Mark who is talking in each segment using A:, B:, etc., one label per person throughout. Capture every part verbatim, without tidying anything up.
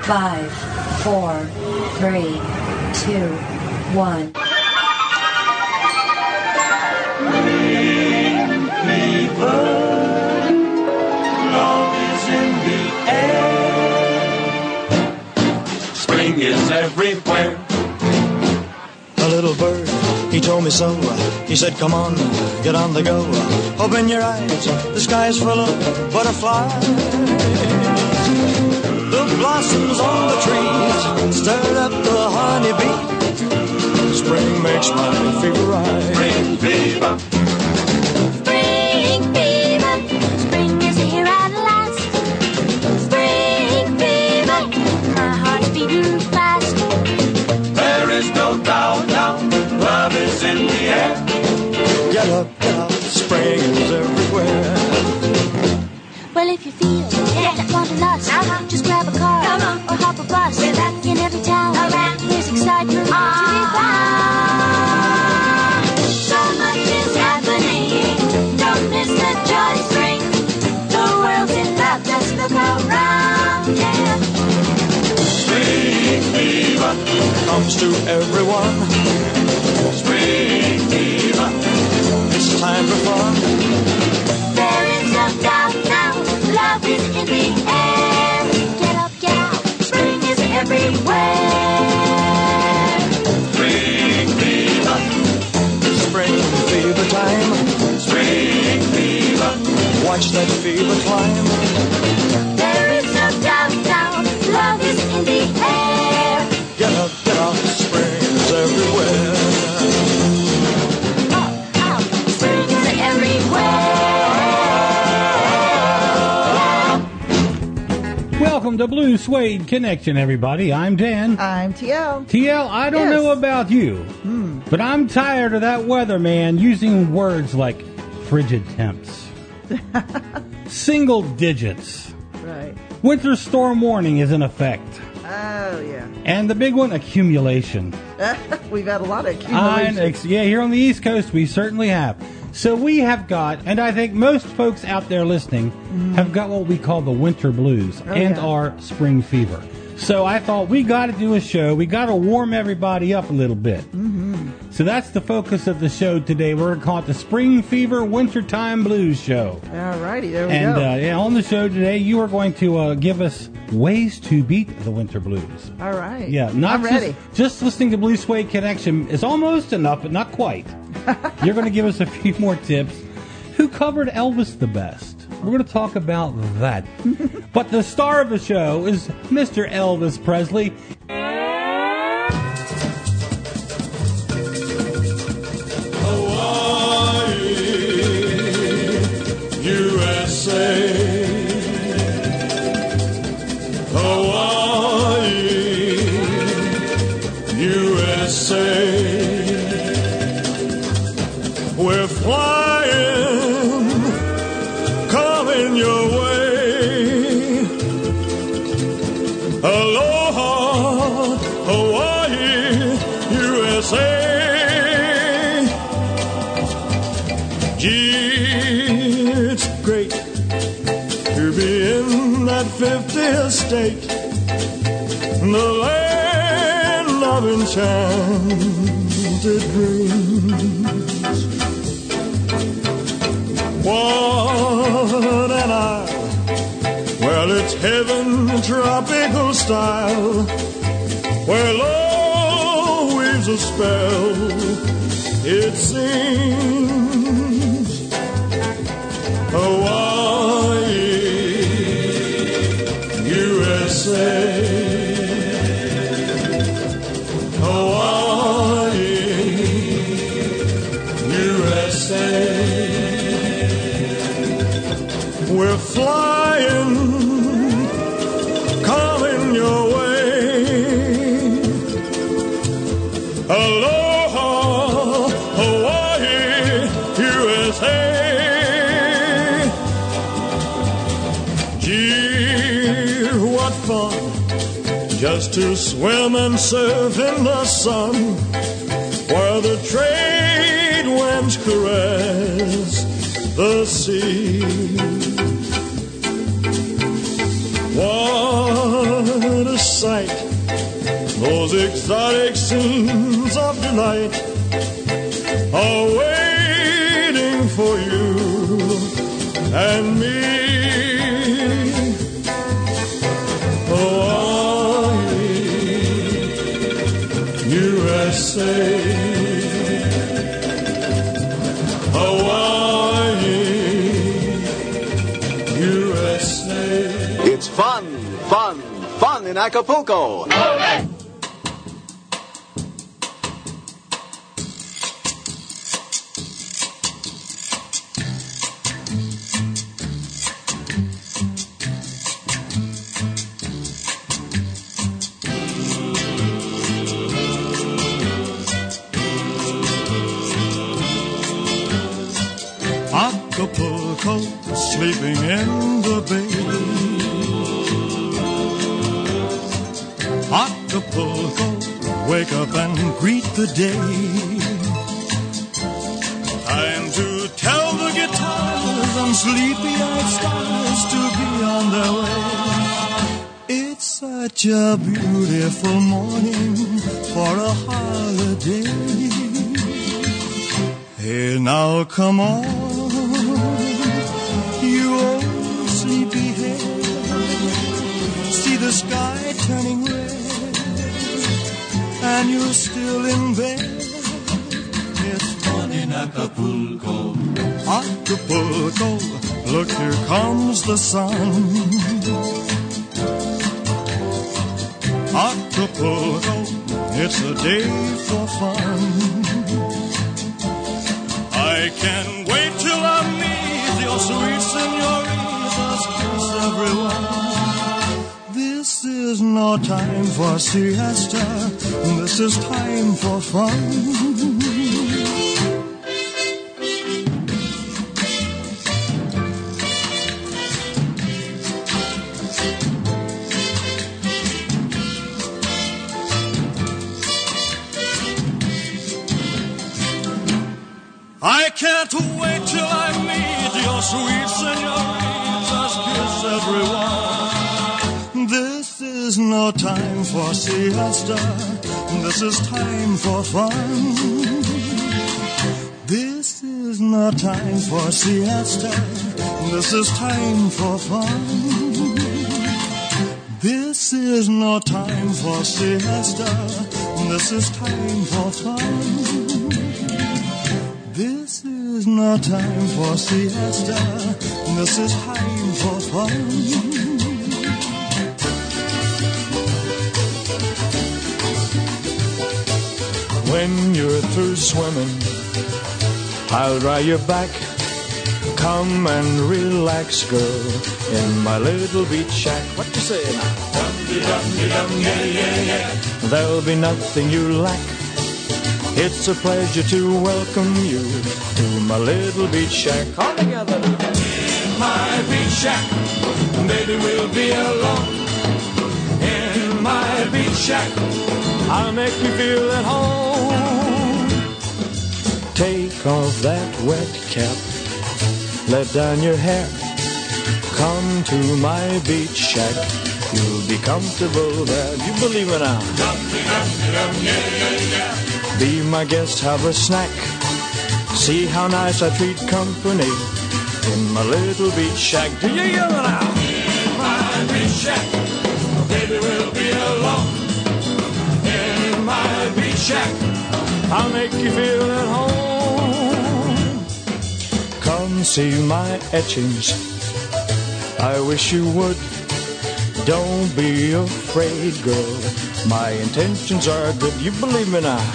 A: Five, four, three, two, one.
B: Spring fever, love is in the air. Spring is everywhere.
C: A little bird, he told me so. He said, come on, get on the go. Open your eyes, the sky's full of butterflies. The blossoms on the trees stirred up the honeybee. Spring makes my fever rise.
B: Spring fever.
D: Spring fever. Spring is here at last. Spring fever. My heart's beating fast.
B: There is no doubt now, love is in the air.
C: Get up, get up, spring is everywhere.
D: Well, if you feel yeah. that wanderlust, uh-huh. just grab a car Come on. or hop a bus. We're back in every town. Right. There's excitement uh-huh. to be found. So much is happening. Don't miss the joy spring. The world's in love. Just look around. Yeah.
B: Spring fever
C: comes to everyone.
B: Spring fever.
C: It's time for fun.
D: There is no doubt now. Love is in the air. Get up, get out. Spring is everywhere.
B: Spring fever.
C: Spring fever time.
B: Spring fever.
C: Watch that fever climb.
D: There is no doubt now. Love is in the air.
C: Get up, get up. Spring is everywhere.
D: Up, out. Spring is everywhere.
E: Welcome to Blue Suede Connection, everybody. I'm Dan.
F: I'm T L.
E: T L, I don't
F: Yes.
E: know about you,
F: Hmm.
E: but I'm tired of that weather man using words like frigid temps, single digits,
F: Right.
E: winter storm warning is in effect,
F: Oh, yeah.
E: and the big one, accumulation.
F: We've had a lot of
E: I,
F: accumulation.
E: yeah, here on the East Coast, we certainly have. So we have got, and I think most folks out there listening
F: Mm-hmm.
E: have got what we call the winter blues
F: Oh,
E: and
F: yeah.
E: our spring fever. So I thought we got to do a show. We got to warm everybody up a little bit.
F: Mm-hmm.
E: So that's the focus of the show today. We're going to call it the Spring Fever Wintertime Blues Show.
F: All righty, there we
E: And
F: go.
E: uh, yeah, on the show today, you are going to uh, give us ways to beat the winter blues.
F: All right.
E: Yeah, not
F: I'm
E: just,
F: ready.
E: just listening to Blue Suede Connection is almost enough, but not quite. You're going to give us a few more tips. Who covered Elvis the best? We're going to talk about that. But the star of the show is Mister Elvis Presley.
C: Hawaii, U S A. Hawaii, U S A. We're flying, coming your way. Aloha, Hawaii, U S A. Gee, it's great to be in that fiftieth state, the land of enchanted dreams. What an isle! Well, it's heaven, tropical style, where love weaves a spell, it seems. Hawaii, U S A. Hawaii, U S A. We're flying, coming your way. Aloha, Hawaii, U S A. Gee, what fun just to swim and surf in the sun, where the trade winds caress the sea. What a sight, those exotic scenes of delight are waiting for you and me. Hawaii, U S A.
G: It's fun, fun, fun in Acapulco. Hooray!
C: Acapulco, sleeping in the bay. Acapulco, wake up and greet the day. Time to tell the guitars and sleepy-eyed stars to be on their way. It's such a beautiful morning for a holiday. Hey, now come on, you old sleepyhead. See the sky turning red, and you're still in bed. It's fun in Acapulco. Acapulco, look, here comes the sun. Acapulco, it's a day for fun. I can't wait till I meet your sweet senoritas, kiss everyone. This is no time for siesta, this is time for fun. I can't wait till I meet your sweet senoritas, kiss everyone. This is no time for siesta, this is time for fun. This is no time for siesta, this is time for fun. This is no time for siesta, this is time for fun. This is no time for siesta, this is time for fun. When you're through swimming, I'll dry your back. Come and relax, girl, in my little beach shack. What you say now? Dum-de-dum-de-dum, yeah, yeah, yeah. There'll be nothing you lack. It's a pleasure to welcome you to my little beach shack. All together. In my beach shack, baby, we'll be alone. In my beach shack, I'll make you feel at home. Take off that wet cap, let down your hair. Come to my beach shack, you'll be comfortable there. You believe it now? Yeah, yeah, yeah. Be my guest, have a snack. See how nice I treat company in my little beach shack. Do you hear it now? In my beach shack, baby, we'll be alone. In my beach shack, I'll make you feel at home. Come see my etchings, I wish you would. Don't be afraid, girl, my intentions are good. You believe me now?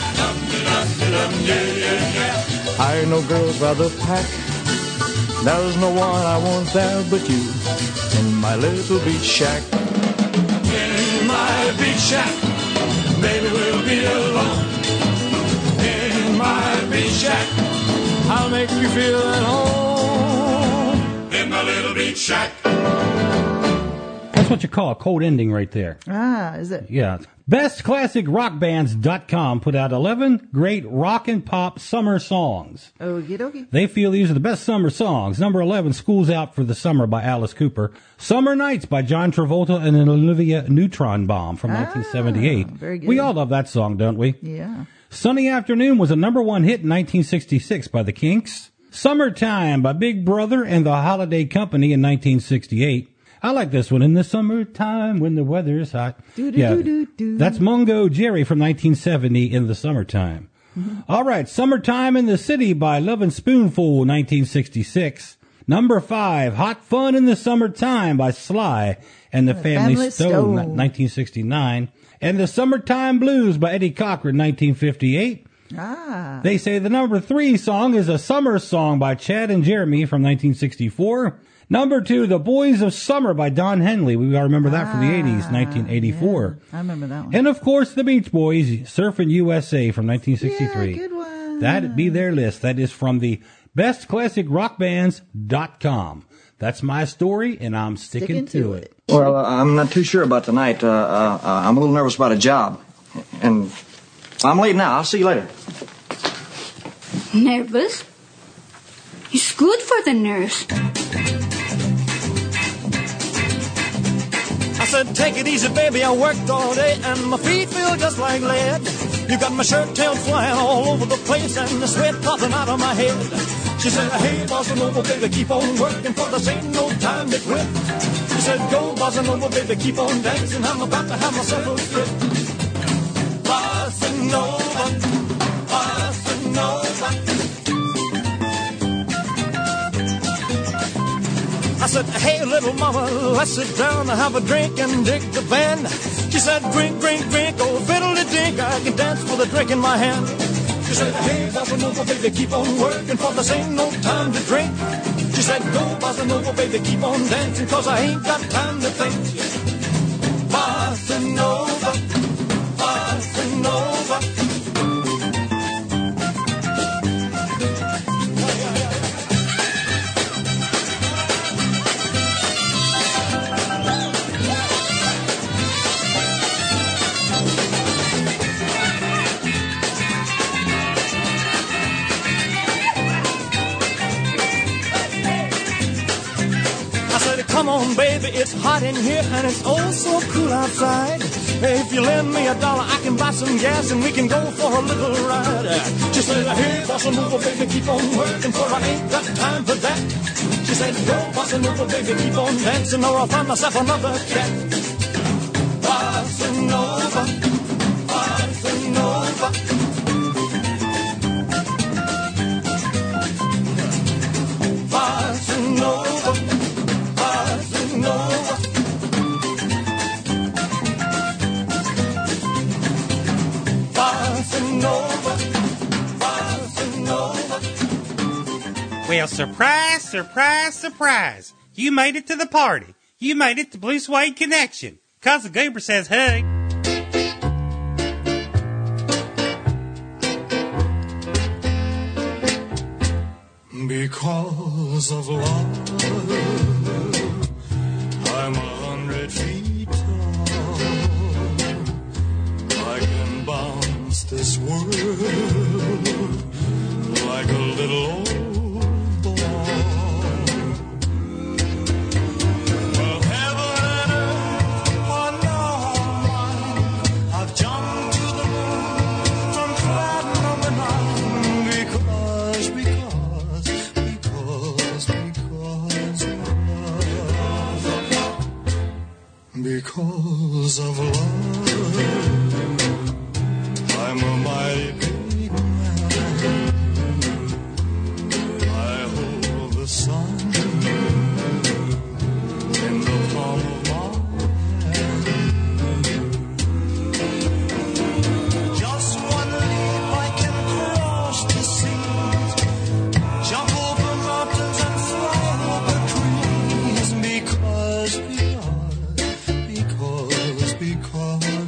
C: I know girls rather pack. There's no one I want there but you in my little beach shack. In my beach shack, baby, we'll be alone. In my beach shack, I'll make you feel at home. In my little beach shack.
E: That's what you call a cold ending right there.
F: Ah, is it?
E: Yeah. best classic rock bands dot com put out eleven great rock and pop summer songs.
F: Okie dokie.
E: They feel these are the best summer songs. Number eleven, School's Out for the Summer by Alice Cooper. Summer Nights by John Travolta and an Olivia Neutron-Bomb from
F: Ah,
E: nineteen seventy-eight.
F: very good.
E: We all love that song, don't we?
F: Yeah.
E: Sunny Afternoon was a number one hit in nineteen sixty-six by the Kinks. Summertime by Big Brother and the Holiday Company in nineteen sixty-eight. I like this one. In the summertime when the weather is hot. Yeah, that's Mungo Jerry from nineteen seventy, In the Summertime. Mm-hmm. All right, Summertime in the City by Lovin' Spoonful, nineteen sixty-six. Number five, Hot Fun in the Summertime by Sly and the Family,
F: Family
E: Stone,
F: Stone,
E: nineteen sixty-nine. And the Summertime Blues by Eddie Cochran, nineteen fifty-eight.
F: Ah.
E: They say the number three song is a summer song by Chad and Jeremy from nineteen sixty-four. Number two, The Boys of Summer by Don Henley. We all remember that from the eighties, nineteen eighty-four.
F: Yeah, I remember that one.
E: And of course, the Beach Boys, Surfin' U S A from nineteen sixty-three.
F: Yeah, good one.
E: That'd be their list. That is from the best classic rock bands dot com. That's my story, and I'm sticking,
F: Sticking
E: to
F: to
E: it.
F: it.
H: Well, uh, I'm not too sure about tonight. Uh, uh, uh, I'm a little nervous about a job. And I'm late now. I'll see you later.
I: Nervous? It's good for the nurse.
B: I said, take it easy, baby, I worked all day and my feet feel just like lead. You got my shirt tail flying all over the place and the sweat popping out of my head. She said, hey, bossa nova, baby, keep on working for this ain't no time to quit. She said, go, bossa nova, baby, keep on dancing, I'm about to have myself a fit. Bossa nova, bossa nova. I said, hey, little mama, let's sit down and have a drink and dig the band. She said, drink, drink, drink, oh, fiddle-de-dink, I can dance with a drink in my hand. She said, hey, bossa nova, baby, keep on working, for this ain't no time to drink. She said, go, bossa nova, baby, keep on dancing, cause I ain't got time to think. Bossa nova, bossa nova. Come on, baby, it's hot in here and it's oh so cool outside. If you lend me a dollar, I can buy some gas and we can go for a little ride. She said, hey, bossa nova, baby, keep on working, for I ain't got time for that. She said, go, bossa nova, baby, keep on dancing, or I'll find myself another cat. Bossa nova, bossa nova. Bossa nova.
J: Well, surprise, surprise, surprise. You made it to the party. You made it to Blue Suede Connection. Cousin Goober says, hey.
C: Because of love, I'm a hundred feet tall. I can bounce this world like a little old ball. Well, heaven and earth are now mine. I've jumped to the moon from cloud number nine because, because, because, because of love. Because of love, I'm a mighty big man. I hold the sun in the palm of my hand. Just one leap I can cross the seas, jump over mountains and fly over trees. Because, because, because, because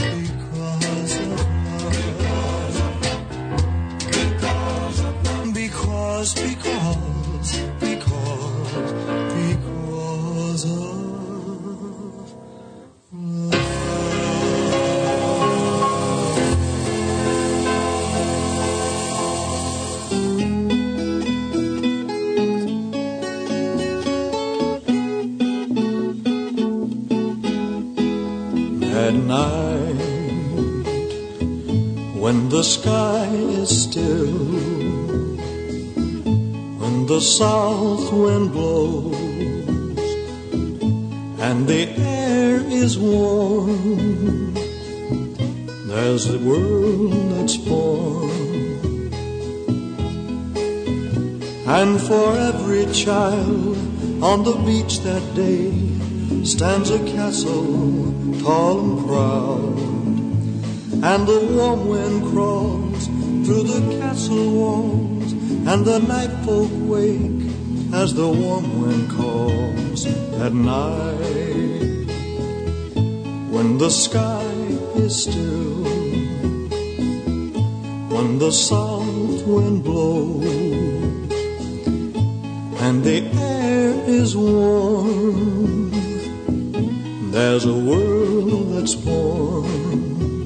K: because of love. Because of love. Because, because, because, because of love.
C: At night, when the sky is still, when the south wind blows, and the air is warm, there's the world that's born. And for every child on the beach that day stands a castle tall and proud, and the warm wind crawls through the castle walls, and the night folk wake as the warm wind calls. At night, when the sky is still, when the south wind blows, and the air is warm, there's a world that's born.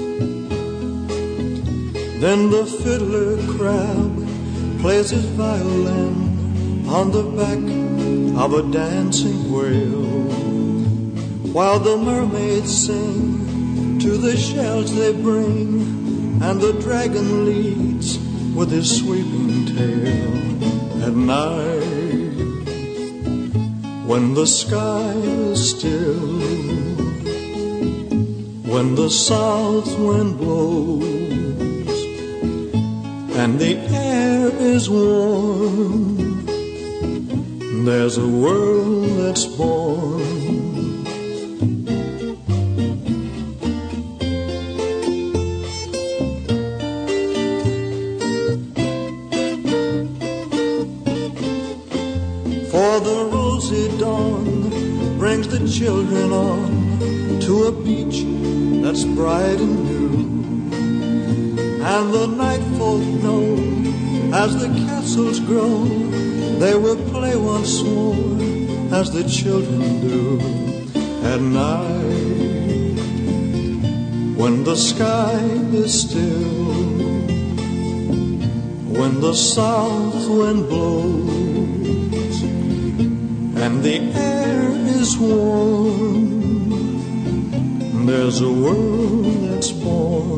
C: Then the fiddler crab plays his violin on the back of a dancing whale, while the mermaids sing to the shells they bring, and the dragon leads with his sweeping tail. At night, when the sky is still, when the south wind blows, and the air is warm, there's a world that's born. For the rosy dawn brings the children on to a beach that's bright and new, and the night folk know as the castles grow, they will play once more as the children do. At night, when the sky is still, when the south wind blows, and the air is warm, there's a world that's born,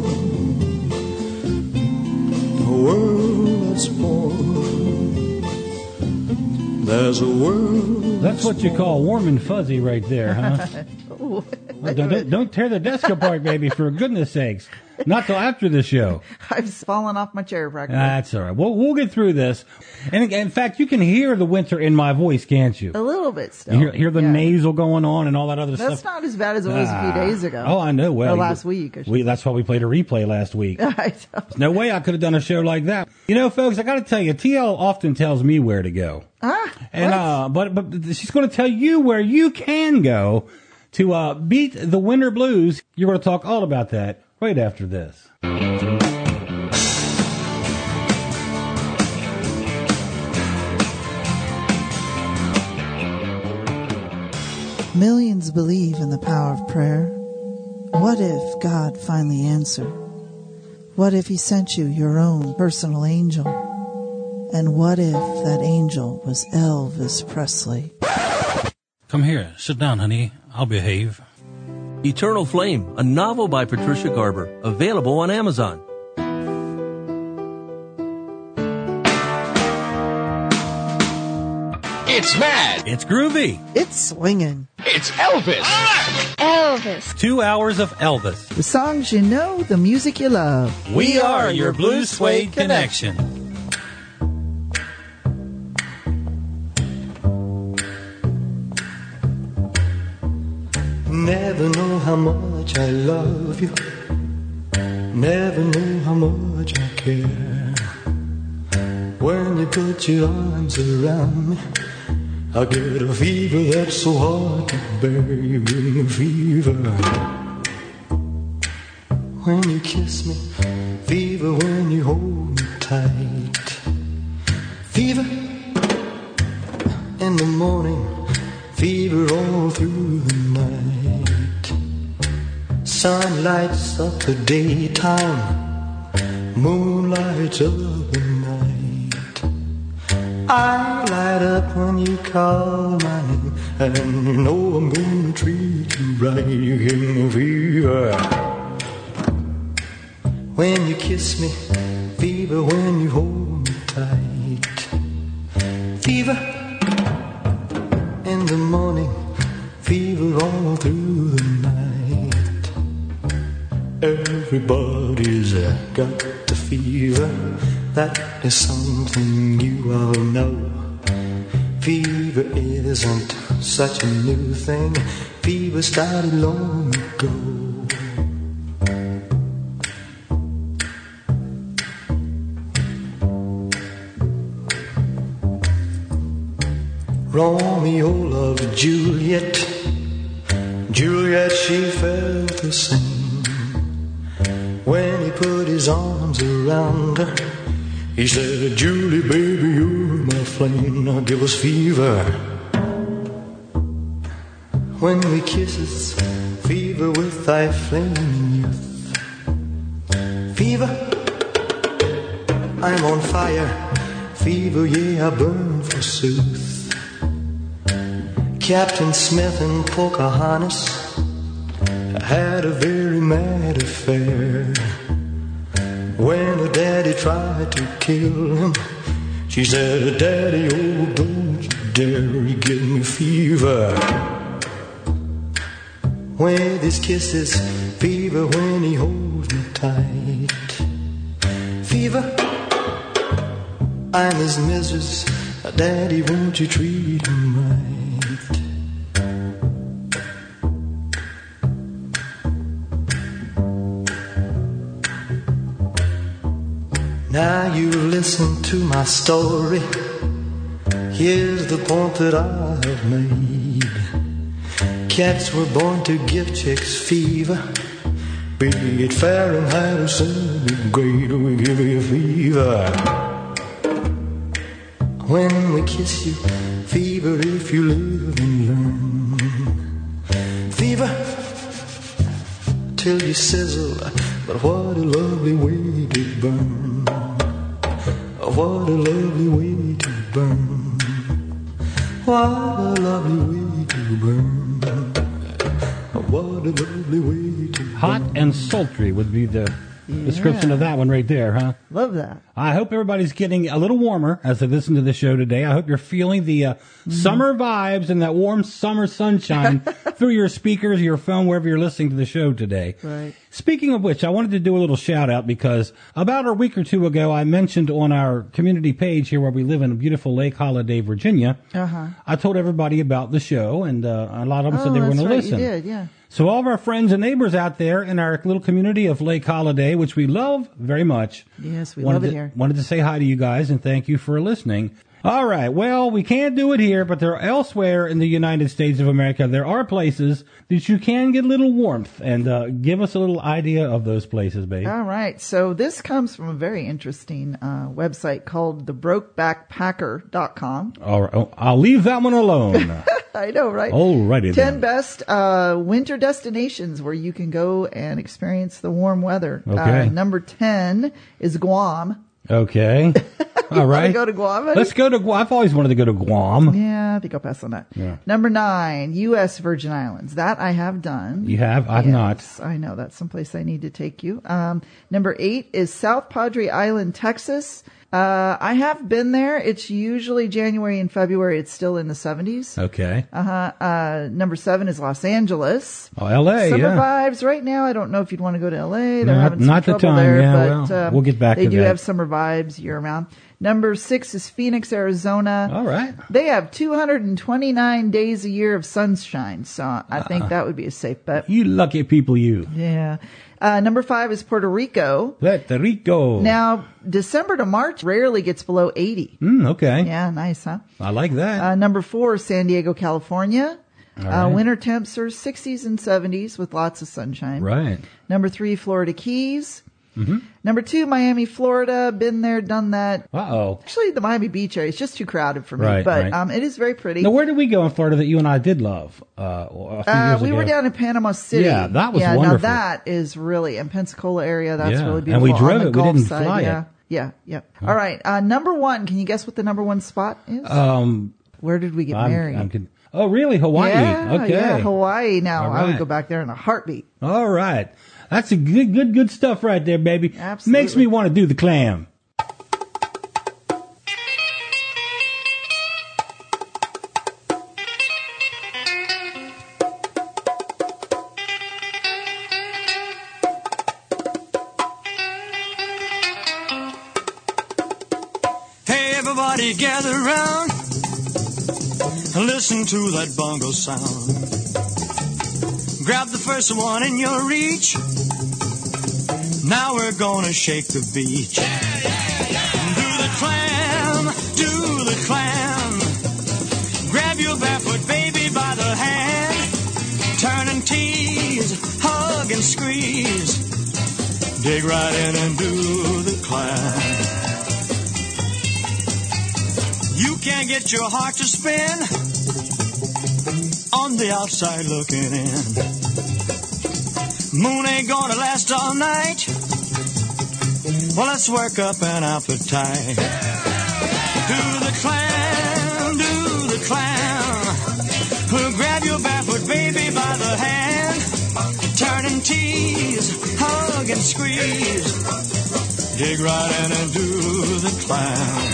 C: a world that's born, there's a world.
E: That's what you call warm and fuzzy right there, huh? Well, don't, don't, don't tear the desk apart, baby, for goodness sakes. Not till after the show.
F: I've fallen off my chair practically.
E: That's all right. We'll, we'll get through this. And in fact, you can hear the winter in my voice, can't you?
F: A little bit still.
E: You hear, hear the
F: yeah.
E: nasal going on and all that other
F: that's
E: stuff.
F: That's not as bad as it was ah. a few days ago.
E: Oh, I know. Well,
F: or last week.
E: We, that's why we played a replay last week. There's no way I could have done a show like that. You know, folks, I got to tell you, T L often tells me where to go.
F: Ah,
E: and uh, but but she's going to tell you where you can go to uh, beat the winter blues. You're going to talk all about that right after this.
F: Millions believe in the power of prayer. What if God finally answered? What if he sent you your own personal angel? And what if that angel was Elvis Presley?
L: Come here. Sit down, honey. I'll behave.
M: Eternal Flame, a novel by Patricia Garber, available on Amazon.
N: It's mad.
L: It's groovy.
F: It's swinging.
N: It's Elvis.
I: Elvis.
L: Two hours of Elvis.
F: The songs you know, the music you love.
L: We are your Blue Suede Connection.
C: Never know how much I love you. Never know how much I care. When you put your arms around me, I get a fever that's so hard to bear. You give me fever.
K: when you kiss me, fever when you hold me tight. Fever in the morning, fever all through the night. Sun lights up the daytime, moon lights up the night. I light up when you call my name, and you know I'm gonna treat you right. You give me fever when you kiss me, fever when you hold me tight. Fever in the morning, fever all through the night. Everybody's got the fever, that is something you all know. Fever isn't such a new thing, fever started long ago. Romeo loved Juliet, Juliet she felt the same. When he put his arms around her, he said, Julie baby you're my flame, now give us fever. When we kisses, fever with thy flaming youth. Fever, I'm on fire, fever yeah I burn forsooth. Captain Smith and Pocahontas had a very mad affair. When her daddy tried to kill him, she said, Daddy, oh, don't you dare, he give me fever. With his kisses, fever when he holds me tight. Fever, I'm his missus, Daddy, won't you treat him right? Now you listen to my story. Here's the point that I have made. Cats were born to give chicks fever. Be it Fahrenheit or centigrade, we give you fever. When we kiss you, fever if you live and learn. Fever till you sizzle, but what a lovely way to burn. What a lovely way to burn. What a lovely way to burn. What a lovely way to burn.
E: Hot and sultry would be the
F: Yeah.
E: description of that one right there, huh?
F: Love that.
E: I hope everybody's getting a little warmer as they listen to the show today. I hope you're feeling the uh, mm-hmm. summer vibes and that warm summer sunshine through your speakers, your phone, wherever you're listening to the show today.
F: Right.
E: Speaking of which, I wanted to do a little shout out because about a week or two ago, I mentioned on our community page here where we live in beautiful Lake Holiday, Virginia.
F: Uh-huh.
E: I told everybody about the show, and uh, a lot of them
F: oh,
E: said they were going
F: right,
E: to listen.
F: You did, yeah.
E: So all of our friends and neighbors out there in our little community of Lake Holiday, which we love very much.
F: Yes, we
E: wanted
F: love it
E: to,
F: here.
E: Wanted to say hi to you guys and thank you for listening. All right. Well, we can't do it here, but there are elsewhere in the United States of America, there are places that you can get a little warmth. And uh, give us a little idea of those places, babe.
F: All right. So this comes from a very interesting uh, website called the broke back packer dot com.
E: All right. Oh, I'll leave that one alone.
F: I know, right?
E: All righty then.
F: Ten best uh, winter destinations where you can go and experience the warm weather.
E: Okay.
F: Uh, number ten is Guam.
E: Okay. All right.
F: Go to Guam?
E: Let's go to Guam. I've always wanted to go to Guam.
F: Yeah, I think I'll pass on that.
E: Yeah.
F: Number nine, U S Virgin Islands. That I have done.
E: You have? I've
F: yes,
E: not.
F: I know. That's someplace I need to take you. Um, number eight is South Padre Island, Texas. Uh, I have been there. It's usually January and February. It's still in the seventies.
E: Okay.
F: Uh-huh. Uh, number seven is Los Angeles.
E: Oh, L A,
F: Summer
E: yeah.
F: vibes right now. I don't know if you'd want to go to L A. They're
E: Not-
F: having some
E: not the
F: trouble
E: time,
F: there,
E: yeah,
F: but
E: well,
F: um,
E: we'll get back
F: they
E: to
F: do
E: that.
F: have summer vibes year round. Number six is Phoenix, Arizona.
E: All right.
F: They have two hundred twenty-nine days a year of sunshine, so I think
E: Uh,
F: that would be a safe bet.
E: You lucky people, you.
F: Yeah. Uh, number five is Puerto Rico.
E: Puerto Rico.
F: Now, December to March rarely gets below eighty.
E: Mm, okay.
F: Yeah, nice, huh?
E: I like that.
F: Uh, number four is San Diego, California. Uh,
E: right.
F: winter temps are sixties and seventies with lots of sunshine.
E: Right.
F: Number three, Florida Keys.
E: Mm-hmm.
F: Number two, Miami, Florida. Been there, done that.
E: Uh-oh.
F: Actually, the Miami Beach area is just too crowded for me,
E: Right,
F: but
E: right.
F: um, it is very pretty.
E: Now, where did we go in Florida that you and I did love? Uh, a few
F: Uh,
E: years
F: we
E: ago?
F: were down in Panama City.
E: Yeah, that was
F: yeah,
E: wonderful.
F: Now that is really, in Pensacola area, that's
E: Yeah,
F: really
E: and
F: beautiful.
E: we drove
F: On the
E: it, we
F: Gulf
E: didn't
F: side,
E: fly it.
F: yeah. Yeah, yeah. All right, uh, number one. Can you guess what the number one spot is?
E: Um,
F: Where did we get
E: I'm-
F: married?
E: I'm con- oh, really? Hawaii?
F: Yeah,
E: okay.
F: yeah, Hawaii. Now
E: All
F: I would
E: right.
F: go back there in a heartbeat.
E: All right. That's a good, good, good stuff right there, baby.
F: Absolutely.
E: Makes me want to do the clam.
B: Hey, everybody gather around and listen to that bongo sound. Grab the first one in your reach. Now we're gonna shake the beach. Do the clam, do the clam. Grab your barefoot baby by the hand. Turn and tease, hug and squeeze. Dig right in and do the clam. You can't get your heart to spin on the outside looking in. Moon ain't gonna last all night. Well, let's work up an appetite. Do the clam, do the clam. We'll grab your barefoot baby by the hand. Turn and tease, hug and squeeze. Dig right in and do the clam.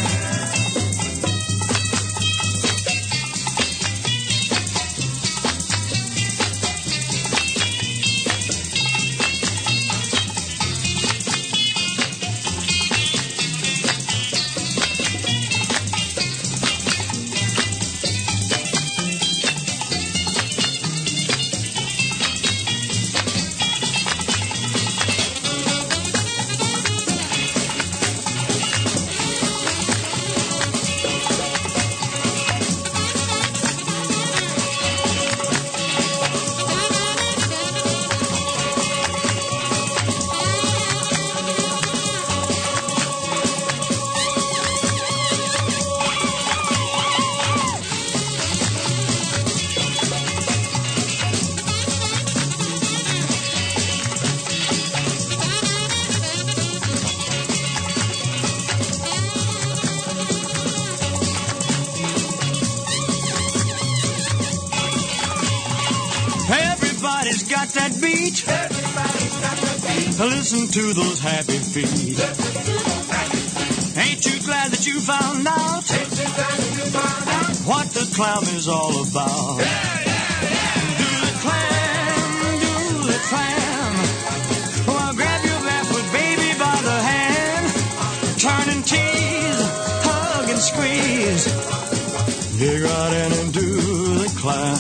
B: Everybody's got that beat. Everybody's got that beat. Listen to those happy feet. Ain't you glad that you found out? Ain't you glad that you found out what the clown is all about? Yeah, yeah, yeah. Do the clam, do the clam. Well, grab your barefoot baby by the hand. Turn and tease, hug and squeeze. Dig right in and do the clam.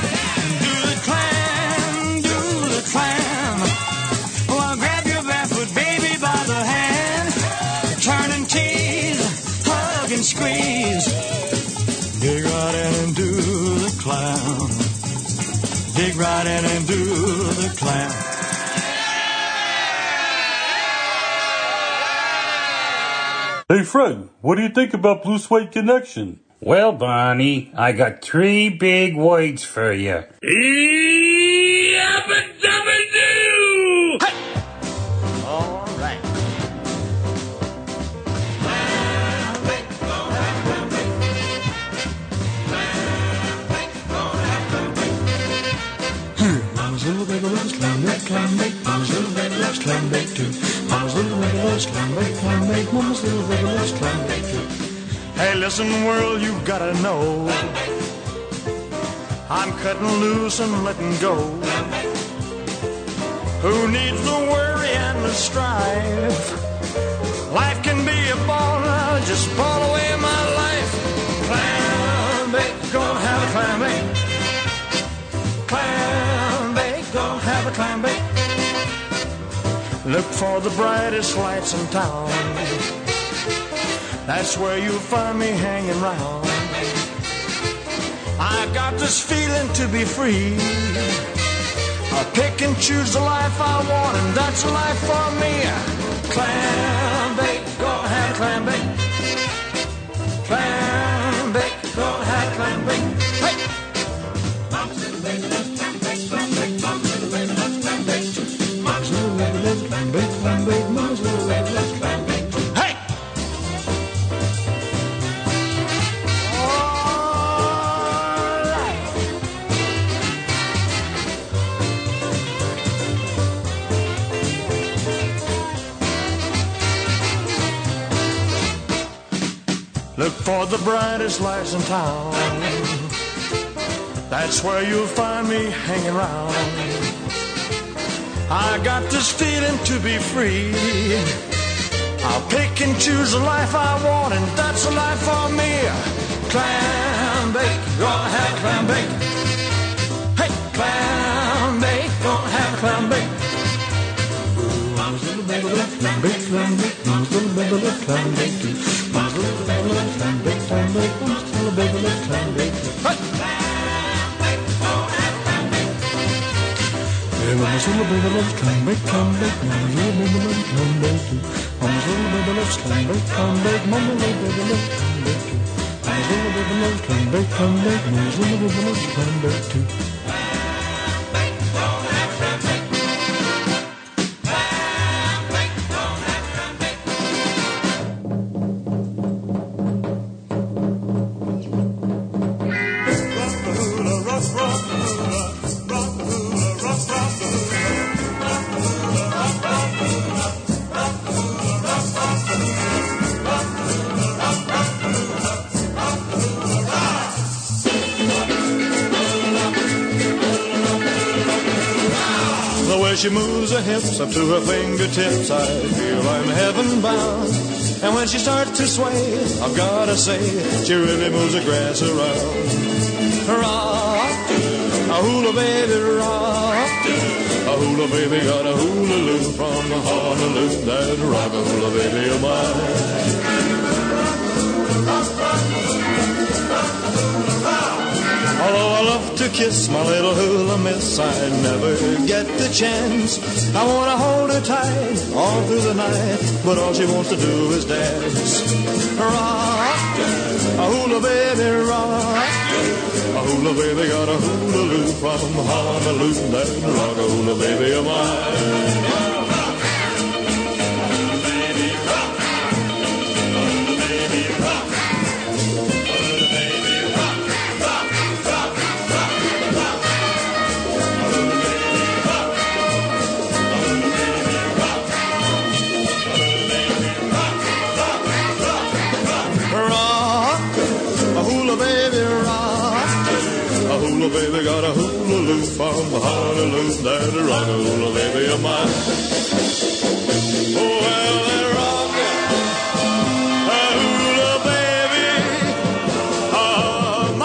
B: Clam. Well, grab your barefoot baby by the hand. Turn and tease, hug and squeeze. Dig right in and do the clam. Dig right in and do the clam.
L: Hey, Fred, what do you think about Blue Suede Connection?
O: Well, Barney, I got three big words for you. Yabba-dabba-doo! Hey! All right.
K: Mama's little baby loves clam bake, clam bake. Mama's little baby loves clam bake too. Mama's little baby loves clam bake, clam bake. Mama's little baby loves clam bake too.
B: Hey, listen, world, you've got to know. I'm cutting loose and letting go. Who needs the worry and the strife? Life can be a ball now, just ball away my life. Clam bake, gonna have a clam bake. Clam bake, gonna have a clam bake. Look for the brightest lights in town. That's where you'll find me hanging round.
C: I got this feeling to be free. I pick and choose the life I want, and that's a life for me. Clam bake, gonna have clam bake. Clam bake, gonna have clam bake. Hey! Mama's little baby loves clam bake, clam bake. Mama's little baby loves clam bake. Mama's little baby loves clam bake, clam bake. Mama's little baby loves clam bake. Hey! Look for the brightest lights in town. That's where you'll find me hanging around. I got this feeling to be free. I'll pick and choose the life I want, and that's a life for me. Clam bake, gonna have clam bake. Hey, clam bake, gonna have clam bake. Mama's little baby loves clam bake, clam bake. Mama's little baby loves clam bake too. Mama's little baby loves clam bake, clam bake. Mama's little baby loves clam bake too. Hey! Mama's little baby loves clam bake, clam bake. Mama's little baby loves clam bake too. Mama's little baby loves clam bake, clam bake. Mama's little baby loves clam bake too. Mama's little baby loves clam bake, clam bake. Mama's little baby loves clam bake too. She moves her hips up to her fingertips. I feel I'm heaven bound. And when she starts to sway, I've gotta say, she really moves the grass around. Rock, a hula baby, rock. A hula baby got a hula-loo from Honolulu. That rock a hula baby of mine. Although I love to kiss my little hula miss, I never get the chance. I want to hold her tight all through the night, but all she wants to do is dance. Rock, a hula baby, rock. A hula baby got a hula-loo from Honolulu. That rock a hula baby of mine. Baby got a hula-loo from Honolulu. That rock a hula baby of mine. Oh, well, that rock a hula baby of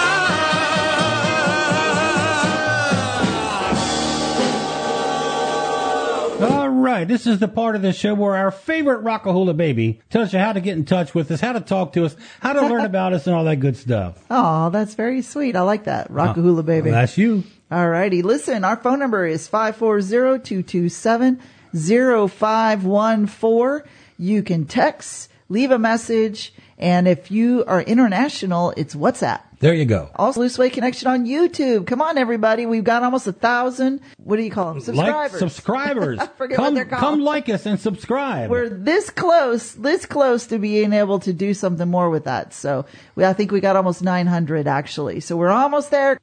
E: mine. All right, this is the part of the show where our favorite Rockahula baby tells you how to get in touch with us, how to talk to us, how to learn about us, and all that good stuff.
F: Oh, that's very sweet. I like that. Rockahula baby.
E: Well, that's you.
F: All righty. Listen, our phone number is five four zero, two two seven, zero five one four. You can text, leave a message, and if you are international, it's WhatsApp.
E: There you go.
F: Also, Loose Weight Connection on YouTube. Come on, everybody. We've got almost a thousand, what do you call them? Subscribers.
E: Like subscribers.
F: I forget
E: come,
F: what they're called.
E: Come like us and subscribe.
F: We're this close, this close to being able to do something more with that. So we, I think we got almost nine hundred, actually. So we're almost there.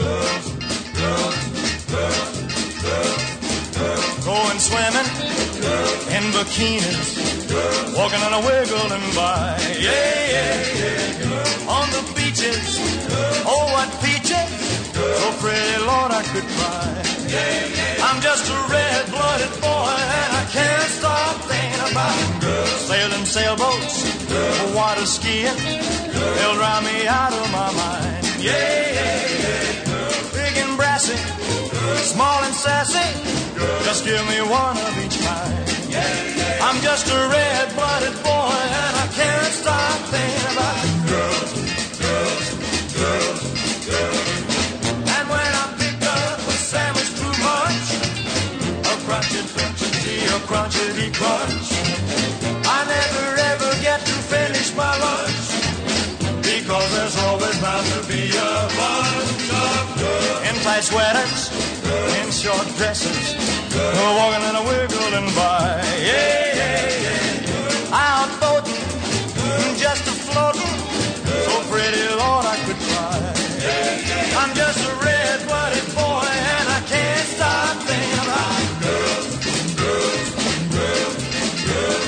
C: Going swimming in bikinis, walking on a wiggling by. Yeah, yeah, yeah. On the beaches, oh, what peaches. So pretty, Lord, I could cry. I'm just a red-blooded boy, and I can't stop thinking about sailing sailboats, water skiing. They'll drown me out of my mind. Yeah, yeah, yeah. Big and brassy, small and sassy. Just give me one of each kind. I'm just a red-blooded boy, and I can't stop thinking about girls, girls, girls,
B: crunchity, crunchity, or crunchity crunch. I never ever get to finish my lunch, because there's always bound to be a bunch of girls in tight sweaters, in short dresses, walking and a wiggling by. Yeah, yeah, yeah. Out boating, just a floating, so pretty, Lord, I could cry. I'm just a red-blooded boy, and I can't stop thinking about girls, girls, girls, girls.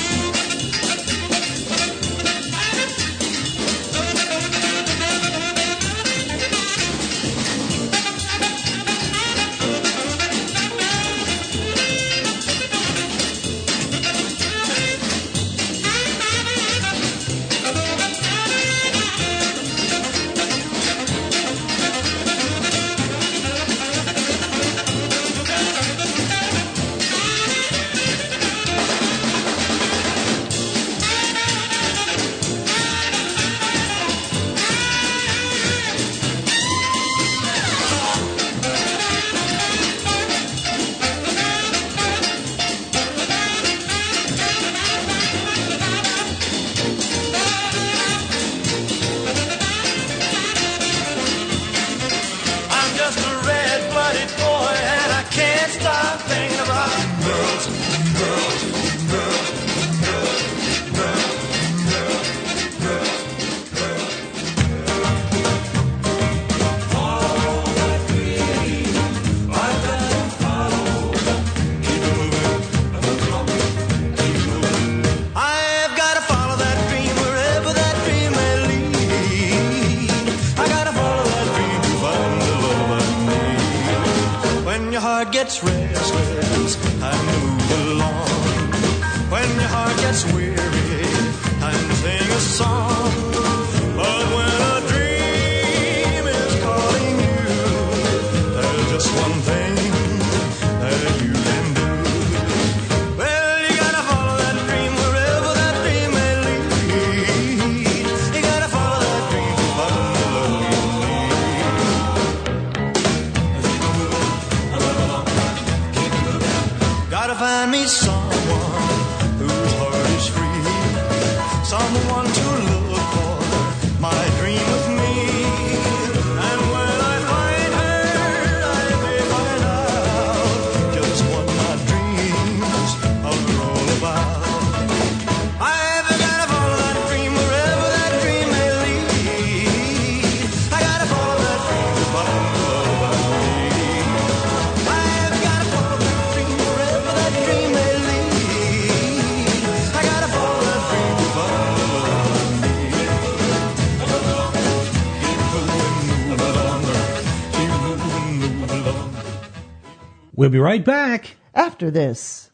B: Gets restless, I move along. When your heart gets weary, I sing a song. But when a dream is calling you, there's just one thing that you can do. Well, you gotta follow that dream wherever that dream may lead. You gotta follow that dream to find the love you need. Gotta find me someone whose heart is free, someone to look for my dream of me. And when I find her, I may find out just what my dreams are all about. I've gotta follow that dream wherever that dream may lead. I gotta follow that dream to find the love I need. I've gotta follow that dream wherever that dream may lead. I gotta follow that dream to find the love I need. Keep moving, move along. Keep moving, move along.
E: We'll be right back
F: after this.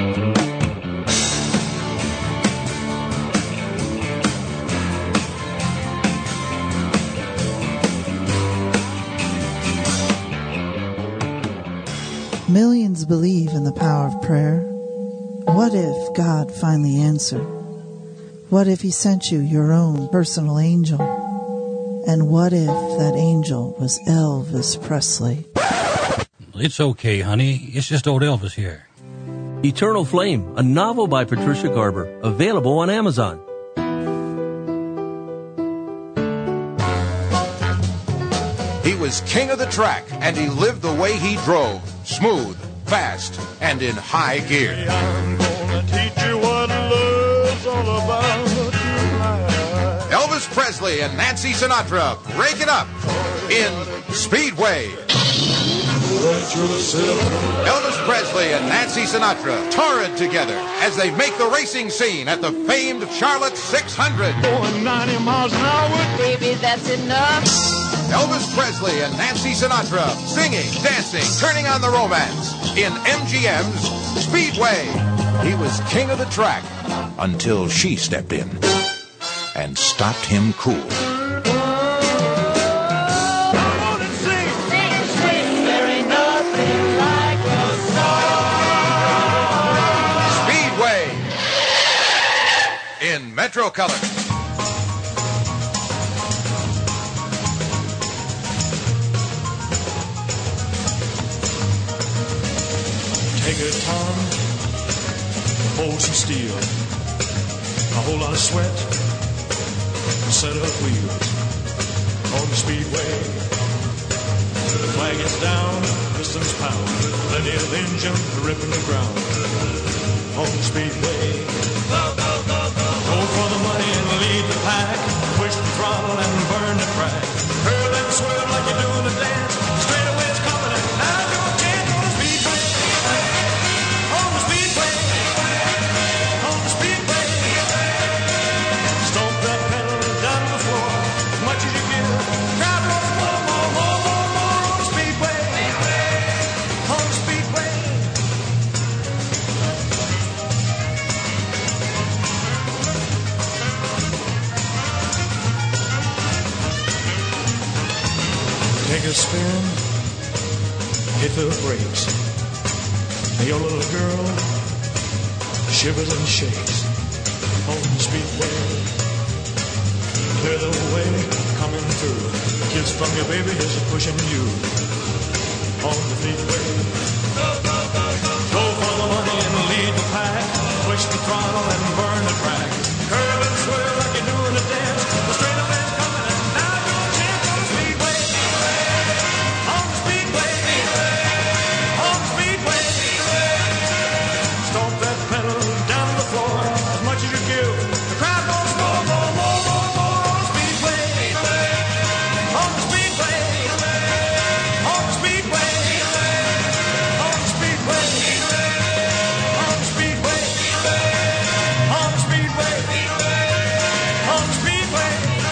F: Millions believe in the power of prayer. What if God finally answered? What if he sent you your own personal angel? And what if that angel was Elvis Presley?
P: It's okay, honey. It's just old Elvis here.
M: Eternal Flame, a novel by Patricia Garber, available on Amazon.
N: He was king of the track, and he lived the way he drove. Smooth, fast, and in high gear.
B: I'm gonna teach you what love's all about tonight.
N: Elvis Presley and Nancy Sinatra break it up in Speedway. Elvis Presley and Nancy Sinatra torrid together as they make the racing scene at the famed Charlotte six hundred.
B: Going ninety miles an hour,
Q: baby, that's enough.
N: Elvis Presley and Nancy Sinatra singing, dancing, turning on the romance in M G M's Speedway. He was king of the track until she stepped in and stopped him cool. In Metro Color.
B: Take a
C: ton, hold some steel, a whole lot of sweat, a set of wheels on the speedway. The flag is down, pistons pound, plenty of engine ripping the ground on the speedway. Go for the money and lead the pack, push the throttle and burn the crack. Curl and swerve like you're doing a dance. Straight away it's coming and now your chance on the speedway. On the speedway. On the speedway. Stomp that pedal down to the floor as much as you can. Crowd goes more, more, more, more, more on the speedway. On the speedway. Take a spin, hit the brakes. Your little girl shivers and shakes on the speedway. Clear the way, coming through. Kiss from your baby is pushing you on the speedway. Go for the money and lead the pack. Push the throttle and burn the track. Curve and swerve like you're doing a dance. The straight up is coming and now your chance on the speedway. On the speedway. On the speedway. Stomp that pedal down the floor as much as you give. The crowd goes more, more, more, more, more on the speedway. On the speedway. On the speedway. On the speedway. On the speedway. On the speedway. On the speedway.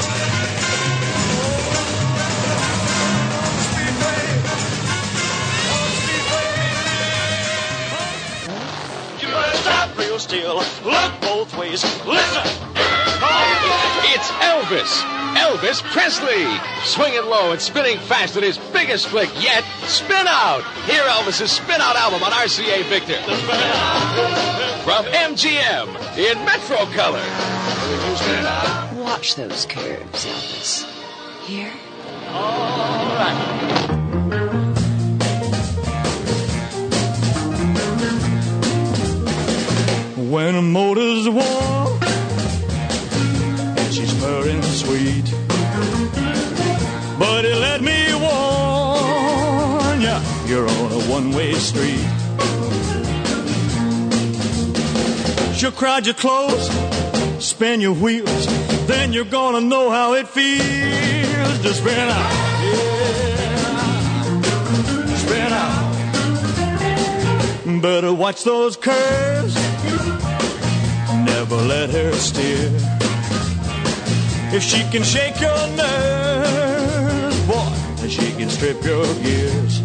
B: You better stop real still. Look both ways. Listen.
N: It's Elvis. Elvis Presley. Swinging low and spinning fast in his biggest flick yet, Spin Out. Hear Elvis's Spin Out album on R C A Victor. From M G M in Metro Color.
Q: Watch those curves, Elvis. Here.
B: All right.
C: When a motor's warm and she's purring sweet, buddy, let me warn ya, you're on a one-way street. She'll crowd you close, spin your wheels, then you're gonna know how it feels to spin out. Yeah. Spin out. Better watch those curves. Never let her steer. If she can shake your nerves, boy, she can strip your gears.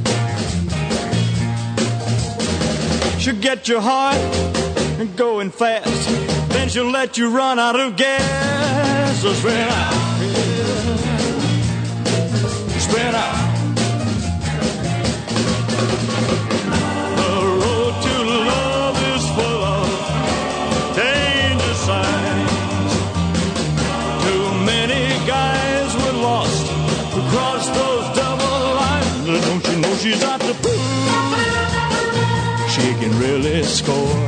C: She'll get your heart going fast, then she'll let you run out of gas. So spin out, spin out. The road to love is full of danger signs. Too many guys were lost across those double lines. Don't you know she's out to prove she can really score?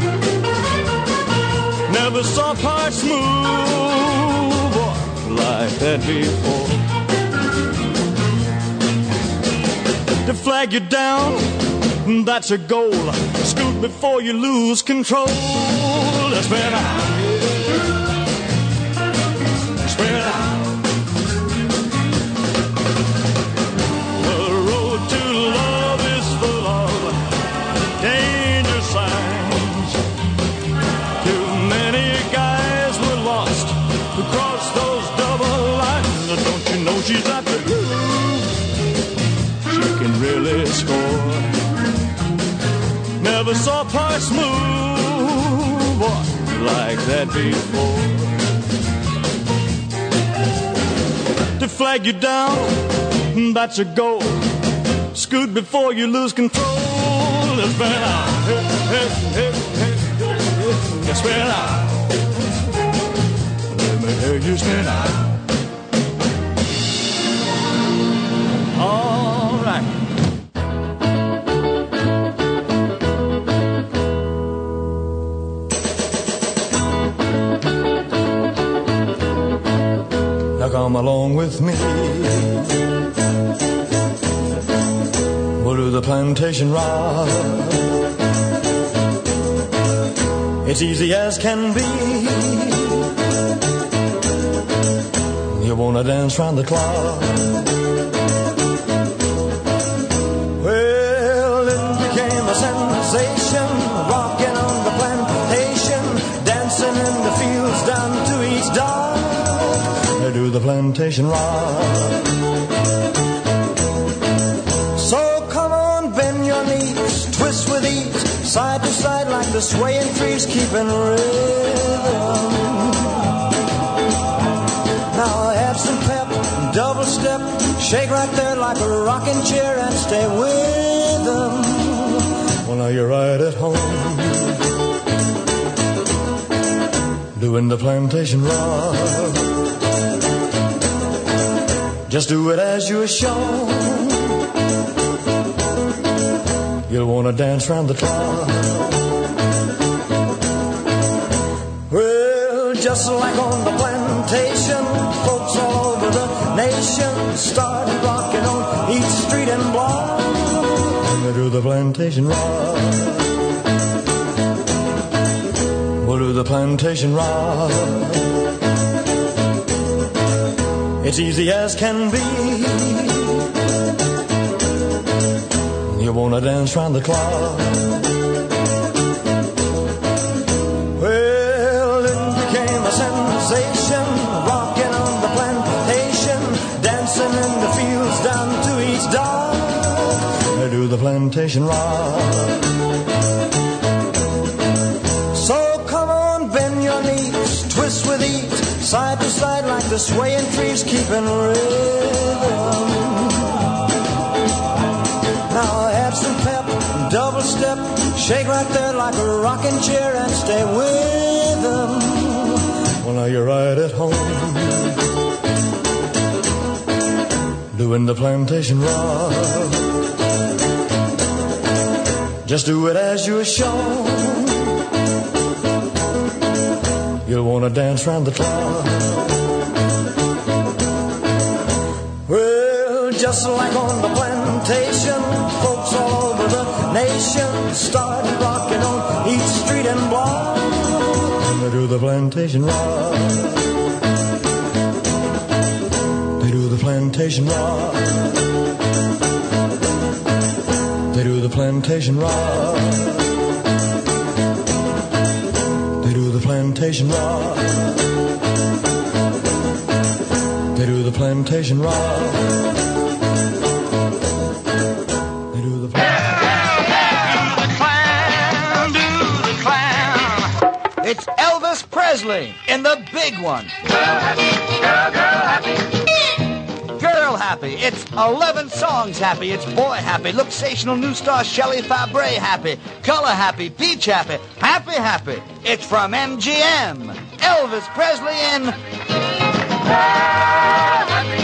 C: Never saw parts move like that before. To flag you down, that's a goal. Scoot before you lose control. Spin out. Spin out. The road to love is full of danger signs. Too many guys were lost across those double lines. Don't you know she's at the groove? She can really score. Never saw parts move like that before. To flag you down, that's a goal. Scoot before you lose control. Let's spin out. Hey, hey, hey, hey, hey. Let's spin out. Let me hear you spin out. All right. come along with me. We'll do the plantation ride. It's easy as can be. You wanna dance round the clock. Well, it became a sensation, rocking on the plantation, dancing in the fields down to each dark. They do the plantation rock. So come on, bend your knees, twist with ease, side to side like the swaying trees, keeping rhythm. Now have some pep, double step, shake right there like a rocking chair and stay with them. Well, now you're right at home, doing the plantation rock. Just do it as you're shown. You'll want to dance round the clock. Well, just like on the plantation, folks all over the nation started rocking on each street and block. We'll do the plantation rock. We'll do the plantation rock. It's easy as can be. You wanna dance round the clock. Well, it became a sensation, rocking on the plantation, dancing in the fields down to each dark. They do the plantation rock. So come on, bend your knees, twist with ease, side to side like the swaying trees, keeping rhythm. Now have some pep, double step, shake right there like a rocking chair and stay with them. Well, now you're right at home, doing the plantation rock. Just do it as you're shown. You'll want to dance round the clock. Well, just like on the plantation, folks all over the nation started rocking on each street and block. They do the plantation rock. They do the plantation rock. They do the plantation rock. They do the plantation rock. They do the plantation rock. They do the
R: Clan, do the clan. It's Elvis Presley in the big one. Girl happy, girl, girl happy. Girl happy. It's eleven songs happy. It's boy happy. Luxational new star Shelley Fabre happy. Color happy. Peach happy. Happy happy. It's from M G M. Elvis Presley in Girl happy.